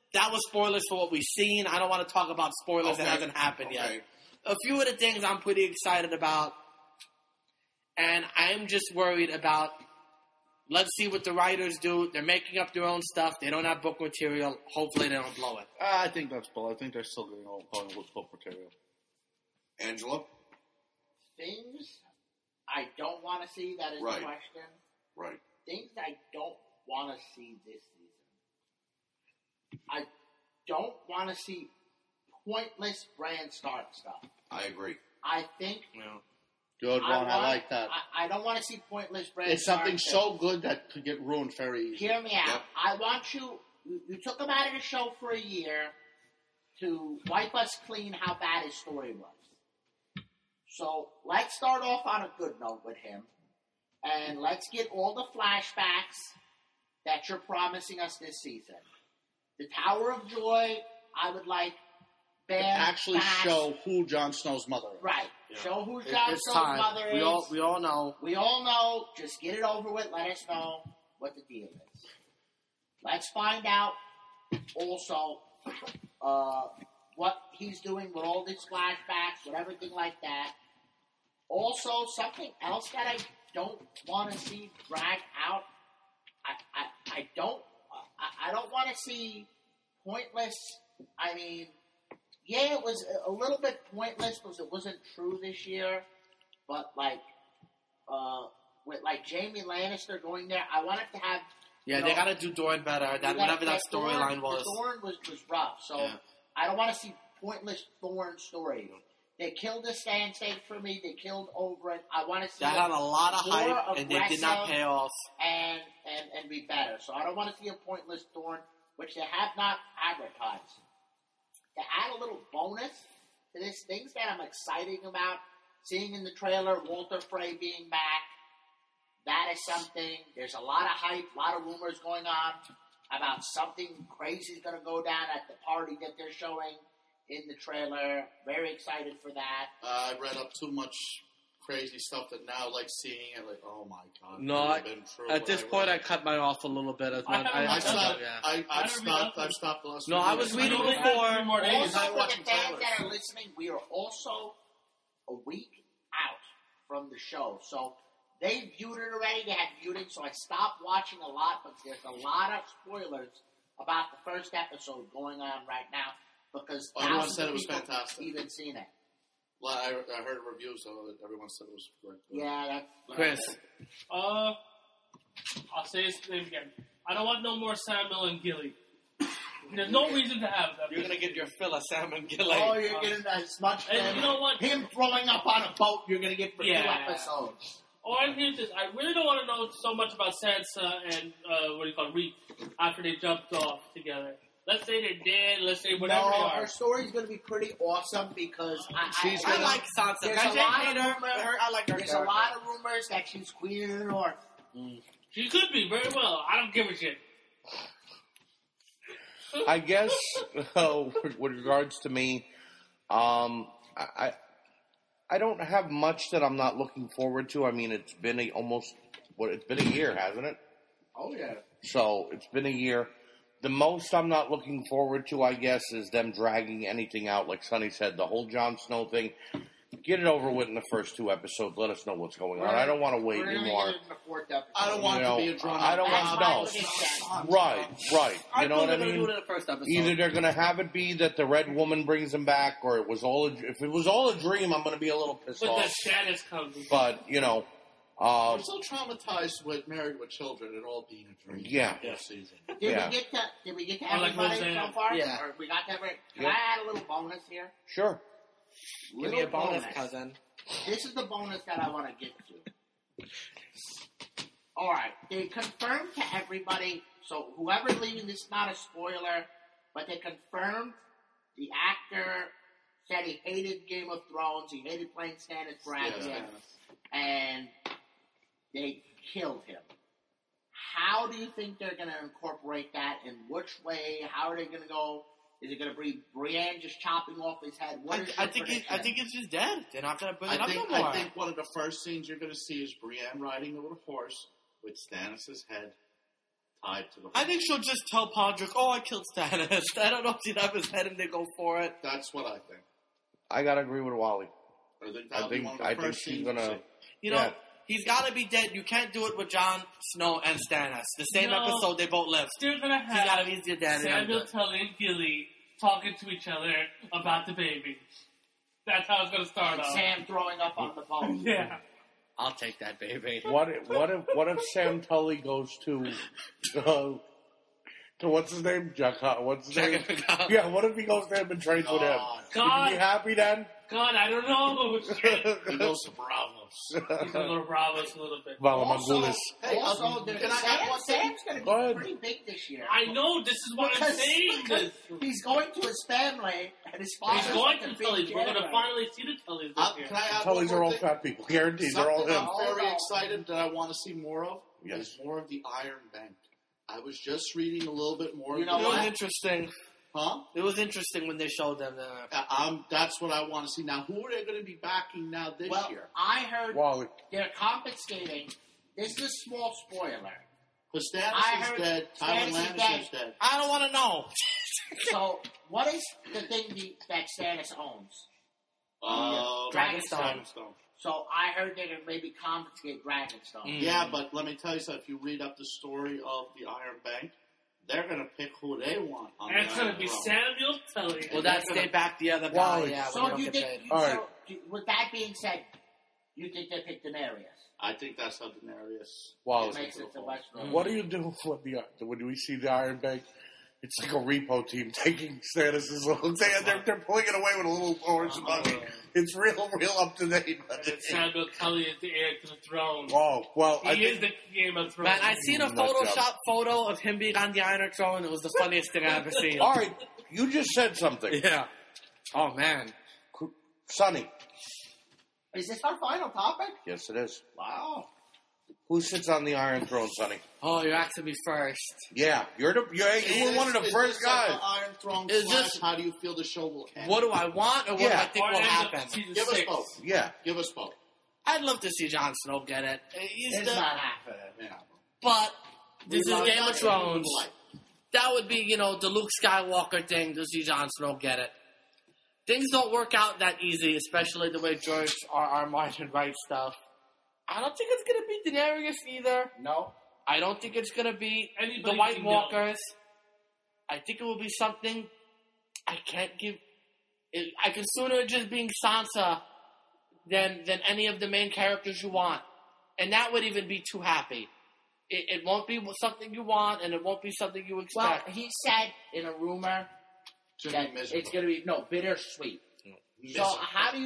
that was spoilers for what we've seen. I don't want to talk about spoilers that hasn't happened yet. A few of the things I'm pretty excited about, and I am just worried about. Let's see what the writers do. They're making up their own stuff. They don't have book material. Hopefully, they don't blow it. I think that's bull. I think they're still going with book material. Angela? Things I don't want to see, that is Right. the question. Right. Things I don't want to see this season. I don't want to see pointless Bran Stark stuff. I agree. I think Good one. I like that. I don't want to see pointless Bran It's Stark something stuff. so good that could get ruined very easily. Hear me out. Yep. I want you took him out of the show for a year to wipe us clean how bad his story was. So let's start off on a good note with him. And let's get all the flashbacks that you're promising us this season. The Tower of Joy, I would like Bam Actually fast. show who Jon Snow's mother is. Right. Yeah. Show who Jon It's Snow's time. mother is. We all know. We all know. Just get it over with. Let us know what the deal is. Let's find out also what he's doing with all these flashbacks, with everything like that. Also, something else that I don't want to see drag out. I don't want to see pointless. I mean, yeah, it was a little bit pointless because it wasn't true this year. But with Jaime Lannister going there, I wanted to have. Yeah, they got to do Dorne better. Whatever that storyline was. Dorne was rough, so Yeah. I don't want to see pointless Dorne story. They killed the Sand Snake for me. They killed Oberyn. I want to see That had a lot of more hype, and they did not aggressive pay off. and be better. So I don't want to see a pointless Dorne, which they have not advertised. To add a little bonus to this, things that I'm excited about, seeing in the trailer, Walter Frey being back. That is something. There's a lot of hype, a lot of rumors going on about something crazy is going to go down at the party that they're showing in the trailer. Very excited for that. I read up too much crazy stuff that now, seeing it, oh my god. No, it would've been true At what this I point, read. I cut mine off a little bit. I've stopped. Yeah. I've stopped the last. No, I was reading only before. have 3 more days. Also, I'm for the watching fans trailers. that are listening, we are also a week out from the show. So they viewed it already. They had viewed it, so I stopped watching a lot, but there's a lot of spoilers about the first episode going on right now because Everyone thousands said of it was people fantastic. even seen it. Well, I heard reviews though that everyone said it was great. Yeah, that's Chris. I'll say his name again. I don't want no more Samuel and Gilly. There's no reason to have them. You're going to get your fill of salmon Oh, gillet. you're getting as much And you know what? him throwing up on a boat you're going to get for 2 Yeah. episodes. Or here's this. I really don't want to know so much about Sansa and Reef after they jumped off together. Let's say they're dead. Let's say whatever they No, are. her story's going to be pretty awesome because I like Sansa. There's I a lot hate of her. rumor. I like her There's a character. lot of rumors that she's Queen of the North. She could be very well. I don't give a shit. I guess with regards to me, I don't have much that I'm not looking forward to. I mean, it's been it's been a year, hasn't it? Oh, yeah. So it's been a year. The most I'm not looking forward to, I guess, is them dragging anything out. Like Sonny said, the whole Jon Snow thing. Get it over with in the first 2 episodes. Let us know what's going on. I don't want to wait We're going to anymore. get it in the 4th episode. I don't want it to be a drama. I don't want That's no. Right. You know what I They're going to do mean? it in the first episode. Either they're going to have it be that the Red Woman brings him back, or if it was all a dream, I'm going to be a little pissed But the off. status comes. But I'm so traumatized with Married with Children. It all being a dream. Yeah. This season. Yeah. Did we get to I like everybody Roseanne. so far? Yeah. Or we got to everybody? Can Yep. I add a little bonus here? Sure. Give me a bonus, cousin. This is the bonus that I want to get to. All right. They confirmed to everybody, so whoever's leaving, this is not a spoiler, but they confirmed the actor said he hated Game of Thrones, he hated playing Stannis Baratheon, Yes. and they killed him. How do you think they're going to incorporate that? In which way? How are they going to go? Is it going to be Brienne just chopping off his head? What is I your think prediction? it's just dead. They're not going to bring it I up think, no more. I think one of the first scenes you're going to see is Brienne riding a little horse with Stannis' head tied to the. I think she'll just tell Podrick, "Oh, I killed Stannis." I don't know if she'd have his head and they go for it. That's what I think. I gotta agree with Wally. I think that'll be one of the first she's scenes gonna. we see. You know, he's got to be dead. You can't do it with Jon Snow and Stannis. The same No. episode, they both lived. They're gonna He's got to have be dead. Samuel Tully and Gilly talking to each other about the baby. That's how it's gonna start And off. Sam throwing up on the phone. Yeah. I'll take that baby. What if Sam Tully goes to what's his name? What's his name? Yeah, what if he goes there and trains with him? God. Would you be happy then? God, I don't know. Shit. He goes to Bravos. He's gonna go to Bravos a little bit. Valamangulis. Hey, Also, can I have one thing? Sam's going to Go be ahead. pretty big this year. I know, this is why I'm saying this. He's going to his family, and his father's He's going like to a big Tullys. We're gonna Jedi. finally see the Tullys this year. Can I add Tullys one are more all thing? fat people. Guaranteed, they're all Something him. I'm very excited that I want to see more of Yes. is more of the Iron Bank. I was just reading a little bit more. You know It was what? interesting. Huh? It was interesting when they showed them. That's what I want to see. Now, who are they going to be backing now this Well, year? I heard Wally. they're confiscating. This is a small spoiler. Because I Stannis is heard dead. Stannis Tywin is Lannister is dead. I don't want to know. So, what is the thing that Stannis owns? Dragonstone. So, I heard they're going to maybe confiscate Dragonstone. Mm. Yeah, but let me tell you something. If you read up the story of the Iron Bank, they're going to pick who they want on And the it's gonna Iron be Throne. Samuel Tully. Well, that's they back the other Wally. guy. Yeah, So, when they you don't get think, paid. All right. so, with that being said, you think they picked Daenerys? I think that's how Daenerys Wally. Makes it to Westeros. What do you do when we see the Iron Bank? It's like a repo team taking Stannis' little. They're pulling it away with a little orange buggy. It's real up to date. And Samuel Tully is the heir to the throne. Oh, well, He is the Game of Thrones. Man, I seen a Nut Photoshop job. photo of him being on the Iron Throne. It was the funniest thing I ever seen. All right, you just said something. Yeah. Oh man. Sonny. Is this our final topic? Yes, it is. Wow. Who sits on the Iron Throne, Sonny? Oh, you're asking me first. Yeah, you were one of the Is first this like guys. the Iron Throne Is slash this- how do you feel the show will end? What do I want, or what do Yeah. I think Or will end up happen? season Give us 6. both. Yeah. Give us both. I'd love to see Jon Snow get it. It's not happening. Yeah. But this is We love Game that of Thrones. we like. That would be, the Luke Skywalker thing to see Jon Snow get it. Things don't work out that easy, especially the way George R. Martin writes stuff. I don't think it's going to be Daenerys either. No. I don't think it's going to be Anybody the White can go. Walkers. I think it will be something I can't give. I can sooner it just being Sansa than any of the main characters you want. And that would even be too happy. It won't be something you want, and it won't be something you Well, expect. he said in a rumor Should that be miserable. it's going to be, bittersweet. So, Miserable.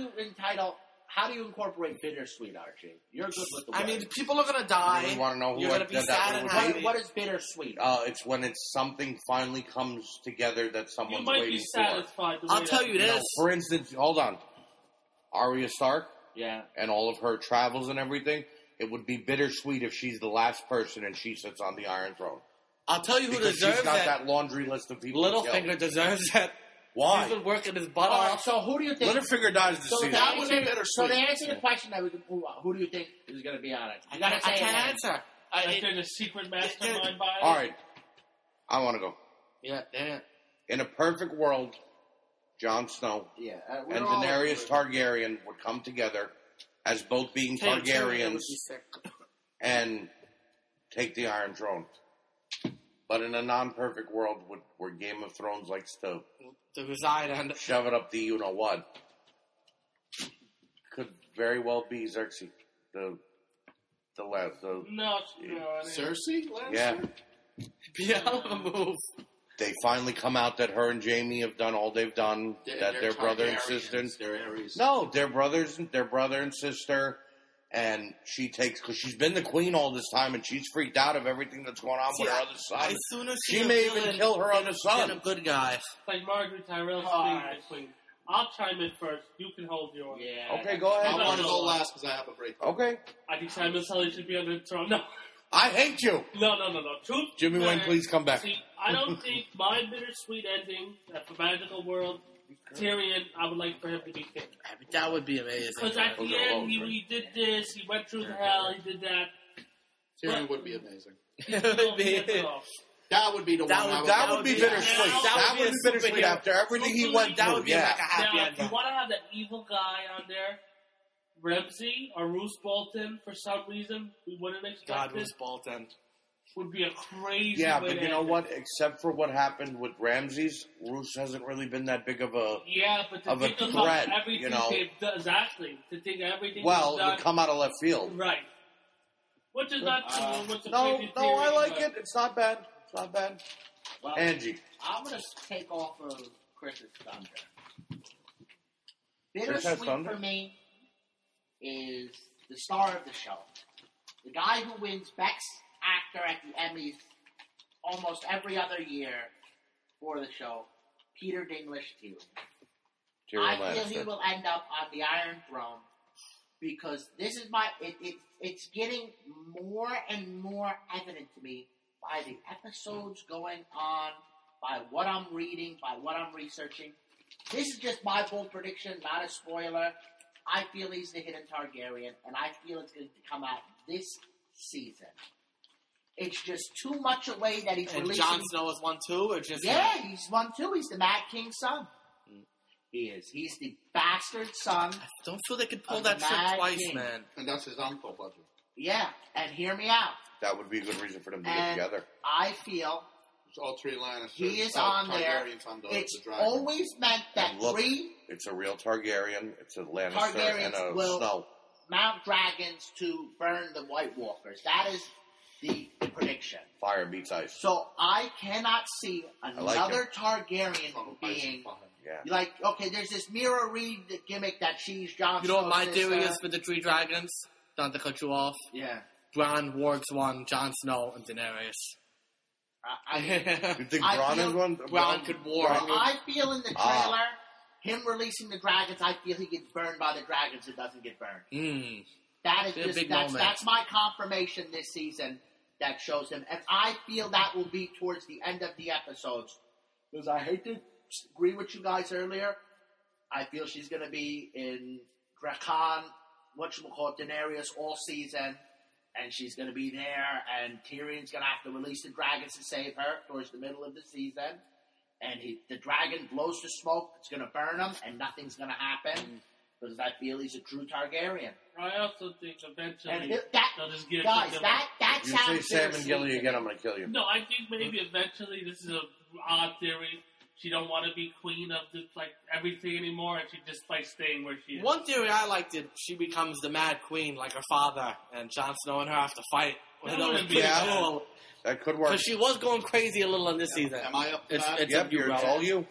how do you incorporate bittersweet, Archie? You're good with the I word. mean, people are going to die. You really want to know who You're going to be that sad would and be? happy. what is bittersweet? It's when something finally comes together that You someone's might waiting be satisfied. the way I'll tell that- you this. For instance, hold on. Arya Stark Yeah. and all of her travels and everything, it would be bittersweet if she's the last person and she sits on the Iron Throne. I'll tell you who Because deserves she's got it. that laundry list of people. Littlefinger deserves it. Why? He's been working his butt All right, off. so who do you think? Littlefinger dies this So season. that would be bittersweet. So to answer the question, who do you think is going to be on it? You gotta say I can't it. answer. If there's a secret mastermind by it. All right. I want to go. Yeah, yeah. In a perfect world, Jon Snow Yeah. and Daenerys Targaryen would come together as both being Targaryens and take the Iron Throne. But in a non-perfect world where Game of Thrones likes to To reside and shove it up the you-know-what, could very well be Xerxes, the last. No, I mean, Cersei? Lannister? Yeah. be out of the move. They finally come out that her and Jamie have done all they've done, that They're they're brother and Targaryens. sister. They're Aries. No, they're brother and sister, and she takes, because she's been the queen all this time, and she's freaked out of everything that's going on with her other son. As soon as She may even kill her other than son. a good guy. like Margaret Tyrell's Alright. queen. I'll chime in first. You can hold yours. Yeah. Okay, go I ahead. want to go last because I have a break. Okay. I think Samuel Tully should be on the throne. No, I hate you. no. Truth. Jimmy Wayne, matter. please come back. See, I don't think my bittersweet ending for Magical World, Tyrion, I would like for him to be king. That would be amazing. Because at the Those are end, low, he did this, he went through the hell, he did that. Tyrion would be amazing. That would be the one. That would be bittersweet. That would be bittersweet after everything he went That through. would be Yeah. like a happy Now, if ending. you want to have that evil guy on there, Ramsey or Roose Bolton, for some reason, we wouldn't expect God, it, Bruce Bolton. would be a crazy Yeah, way but to you know end what? it. Except for what happened with Ramses, Roos hasn't really been that big of a... Yeah, but to of a think about threat, everything you know. they've done, exactly, to think everything Well, they've done, to come out of left field. right. Which is not what's a No, crazy no, theory, I like but- it. It's not bad. It's not bad. Well, Angie. I'm going to take off of Chris's thunder. Chris has Bittersweet thunder? for me is the star of the show. The guy who wins Best Actor at the Emmys almost every other year for the show, Peter Dinklage Tyrion. I feel he will end up on the Iron Throne because this is it's getting more and more evident to me by the episodes going on, by what I'm reading, by what I'm researching. This is just my bold prediction, not a spoiler. I feel he's the hidden Targaryen, and I feel it's going to come out this season. It's just too much away that he's And releasing. Jon Snow is one too, or just Yeah, he's one too. He's the Mad King's son. He is. He's the bastard son. I don't feel they could pull Of that the trick Mad twice, King. man. And that's his uncle, budget. Yeah, and hear me out. That would be a good reason for them to get And together. I feel It's all three Lannisters. he is on there. Targaryens on It's the dragon. always meant that And look, three It's a real Targaryen. It's a Lannister and Targaryens a will- Snow. mount dragons to burn the White Walkers. That is the prediction. Fire beats ice. So I cannot see like another Targaryen Oh, ice being and fire. Yeah. like, okay, there's this Mira Reed gimmick that she's Jon You know what Snow's my theory sister. is for the Three Dragons? Not to cut you off. Yeah. Bran, Wargs one, Jon Snow, and Daenerys. You think I Bronn feel- is one? Bronn could war. Bronn would- I feel in the trailer, him releasing the dragons, I feel he gets burned by the dragons and doesn't get burned. Mm. That is Be a just big that's moment. my confirmation this season that shows him, and I feel that will be towards the end of the episodes. Because I hate to agree with you guys earlier, I feel she's going to be in Dracan, whatchamacallit, Daenerys all season, and she's going to be there, and Tyrion's going to have to release the dragons to save her towards the middle of the season, and the dragon blows the smoke, it's going to burn him, and nothing's going to happen, because I feel he's a true Targaryen. I also think eventually And they'll just give guys, it to them. that You sounds say Sam and bittersweet Gilly to again, me. I'm going to kill you. No, I think maybe eventually this is a odd theory. She don't want to be queen of everything anymore, and she just staying where she is. One theory I liked is she becomes the Mad Queen like her father, and Jon Snow and her have to fight. That That was wouldn't be pretty bad. cool. That could work. Because she was going crazy a little in this season. Am I up to It's, that? it's Yep, up you, it's brother. all you.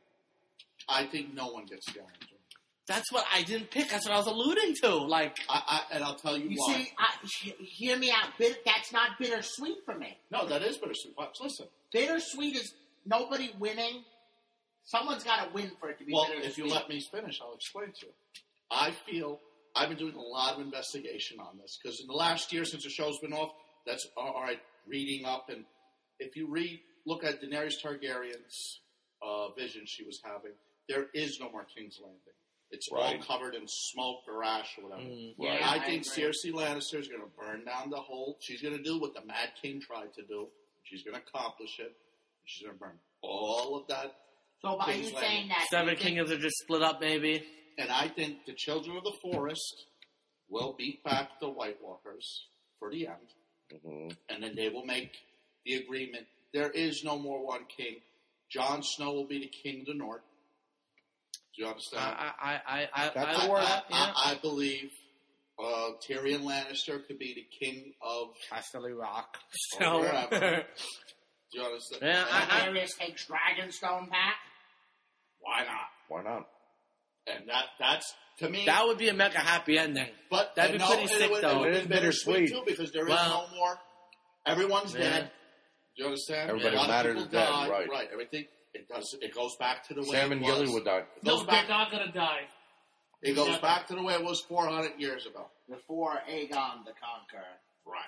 I think no one gets the Iron Throne. That's what I didn't pick. That's what I was alluding to. Like, And I'll tell you You why. see, hear me out. That's not bittersweet for me. No, that is bittersweet. Watch, listen. Bittersweet is nobody winning. Someone's got to win for it to be Well, bittersweet. if you let me finish, I'll explain to you. I feel I've been doing a lot of investigation on this because in the last year since the show's been off, that's all right. Reading up, and if you look at Daenerys Targaryen's vision she was having, there is no more King's Landing. It's Right. all covered in smoke or ash or whatever. Yeah, I I think agree. Cersei Lannister is going to burn down the whole. She's going to do what the Mad King tried to do. She's going to accomplish it. She's going to burn all of that. So by King's you Landing. saying that, Seven you think- Kingdoms are just split up, maybe. And I think the Children of the Forest will beat back the White Walkers for the end. Mhm. And then they will make the agreement. There is no more one king. Jon Snow will be the king of the North. Do you understand? That's I a word. I believe Tyrion Lannister could be the king of... Casterly Rock. Or wherever. Do you understand? Yeah, And Daenerys takes Dragonstone back. why not? Why not? And that's, to me... That would be a mega happy ending. But That'd be no, pretty and sick, though. It It is is bittersweet bittersweet. too because there is Well- no more. Everyone's Yeah. dead. Do you understand? Everybody A lot of matters people is dead, died. right. Everything. It goes back to the way Sam it and was. Gilly would die. It No, goes they're back. not gonna die. It goes Never. back to the way it was 400 years ago. Before Aegon the Conqueror, Right.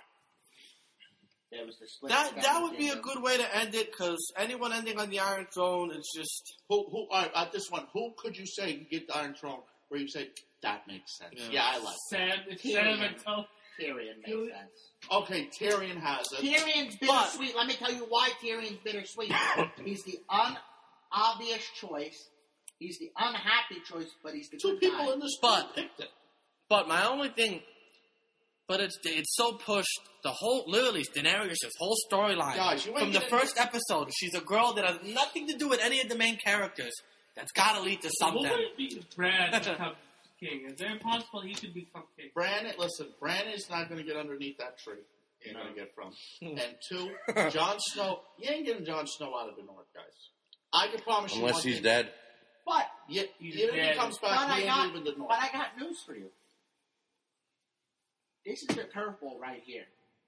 there was the split. That would be a good way to end it, because anyone ending on the Iron Throne is just... Who? All right, at this one, who could you say can get the Iron Throne? Where you say that makes sense? Yeah. Yeah, I like. Sam, it's Tyrion. Sam and Tony. Tyrion makes sense. Okay, Tyrion has it. Tyrion's bittersweet. Let me tell you why Tyrion's bittersweet. He's the unobvious choice. He's the unhappy choice, but he's the Two good people guy. in this But- picked it. But my only thing, it's so pushed. Literally, Daenerys' whole storyline Guys, you ain't from the getting- first episode. She's a girl that has nothing to do with any of the main characters. That's got to lead to something. What would it be if Bran becomes king? Is there possible he could become king? Bran is not going to get underneath that tree. He ain't going to get from. And two, Jon Snow, you ain't getting Jon Snow out of the North, guys. I can promise you Unless one he's thing. dead. But Even He's if he dead. comes But back, he I ain't leaving the North. got news for you. This is the curveball right here.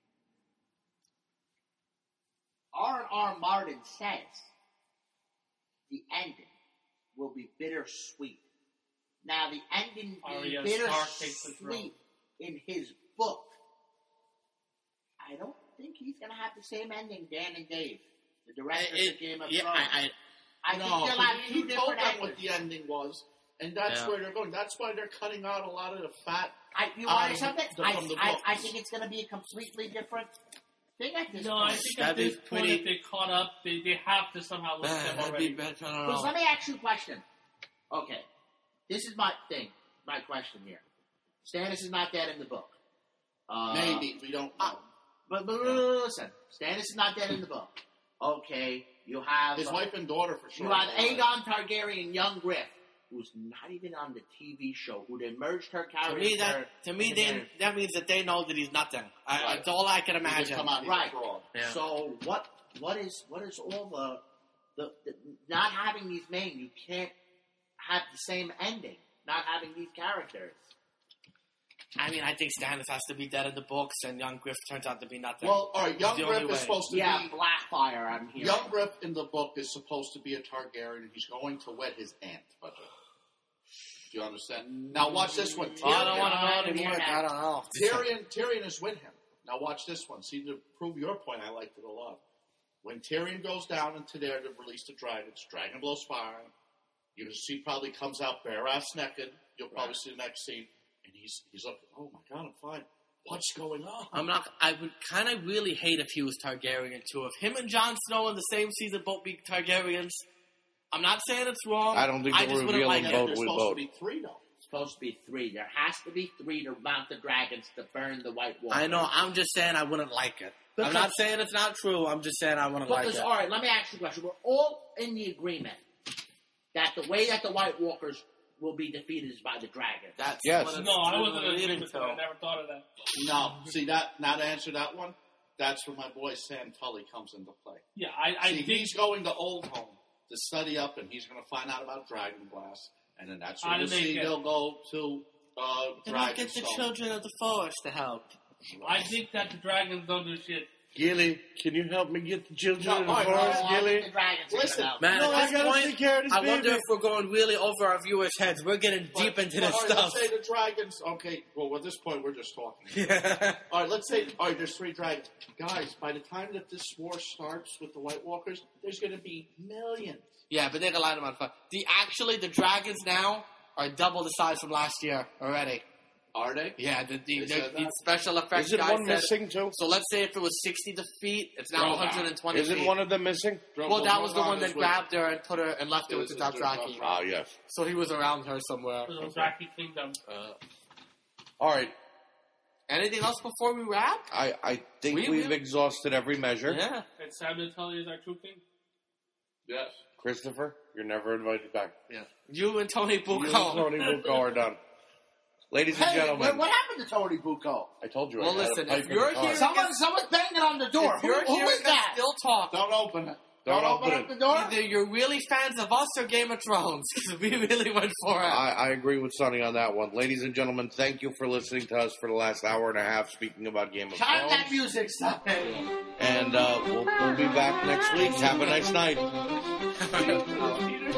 R.R. Martin says the ending will be bittersweet. Now, the ending being Arya Stark takes the throne. bittersweet in his book, I don't think he's going to have the same ending Dan gave, the director of Game of Thrones. I think No, they'll have he two told different them what endings. the ending was, and that's Yeah. where they're going. That's why they're cutting out a lot of the fat. You want from something? the I books. think it's going to be a completely different thing at this No, point. I think That'd at be this point, pretty- if they caught up, they have to somehow list them That'd already. be better. I don't Because know. let me ask you a question. Okay. This is my thing, my question here. Stannis is not dead in the book. Maybe we don't know. But listen, Stannis is not dead in the book. Okay, you have His wife and daughter for sure. you have Aegon Targaryen, young Griff, who's not even on the TV show, who they merged her To character. me, that means that they know that he's nothing. Right. That's all I can He just imagine. come out and Right. fraud. Yeah. So what is all the not having these names? You can't have the same ending. Not having these characters. I mean, I think Stannis has to be dead in the books, and young Griff turns out to be nothing. Well, all right. Young The Griff only is way. supposed to Yeah, be. Blackfire. I'm here. Young Griff in the book is supposed to be a Targaryen, and he's going to wed his aunt. But do you understand? Now watch this one. Oh, I don't want to know Tyrion- anymore. I don't know. Tyrion is with him. Now watch this one. See, to prove your point, I liked it a lot. When Tyrion goes down into there to release the dragons, dragon blows fire. You can see probably comes out bare ass naked. You'll probably see the next scene, and he's like, "Oh my god, I'm fine. What's going on?" I would kind of really hate if he was Targaryen too. If him and Jon Snow in the same season both be Targaryens, I'm not saying it's wrong. I don't think I they'll just wouldn't reveal like them it. both. There's with supposed both. to be 3 though. It's supposed to be 3. There has to be 3 to mount the dragons to burn the White Walker. I know. I'm just saying I wouldn't like it. I'm not saying it's not true. I'm just saying I wouldn't like Because, it. all right, let me ask you a question. We're all in the agreement that the way that the White Walkers will be defeated is by the dragon. That's Yes. what it's No, I wasn't leading agreeing with to. that. I never thought of that. No, see that. Now to answer that one, that's where my boy Sam Tully comes into play. Yeah, I See, think he's going to Old Home to study up, and he's going to find out about Dragon Glass, and then that's How where to you make see it. they'll go to And I'll Dragonstone. get the children of the forest to help. I think that the dragons don't do shit. Gilly, can you help me get the children No, in the all right, forest, I think Gilly? the dragons are Listen, gonna help. Man, No, I at this gotta point, take care of this I wonder baby. if we're going really over our viewers' heads. We're getting deep into this all right, stuff. Let's say the dragons. Okay, well at this point we're just talking. Yeah. All right, let's say there's 3 dragons, guys. By the time that this war starts with the White Walkers, there's going to be millions. Yeah, but they can light them on fire. The dragons now are double the size from last year already. Are they? Yeah, the said the that? special effects Is it guy one said. missing too? So let's say if it was 60 feet, it's now Drogon. 120 Isn't feet. one of them missing? Well, that was the Drogon one is that with- grabbed her and put her and left her with the Is it Dothraki. Ah, yes. So he was around her somewhere. For the Dothraki kingdom. All right. Anything else before we wrap? I think We- we've exhausted every measure. Yeah. And Samuel Tully is our true king. Yes. Christopher, you're never invited back. You and Tony You and Bucco. Tony Bucco are done. Ladies and Hey, gentlemen, what happened to Tony Bucco? I told you. Well, I had a listen, pipe if in you're the car. here- Someone's banging on the door. If you're Who hearing is that? us still talk, Don't open it. Don't open up it. the door. either you're really fans of us or Game of Thrones, because we really went for it. I agree with Sonny on that one. Ladies and gentlemen, thank you for listening to us for the last hour and a half speaking about Game of Time that Thrones. music, stop it. And we'll be back next week. Have a nice night. Peter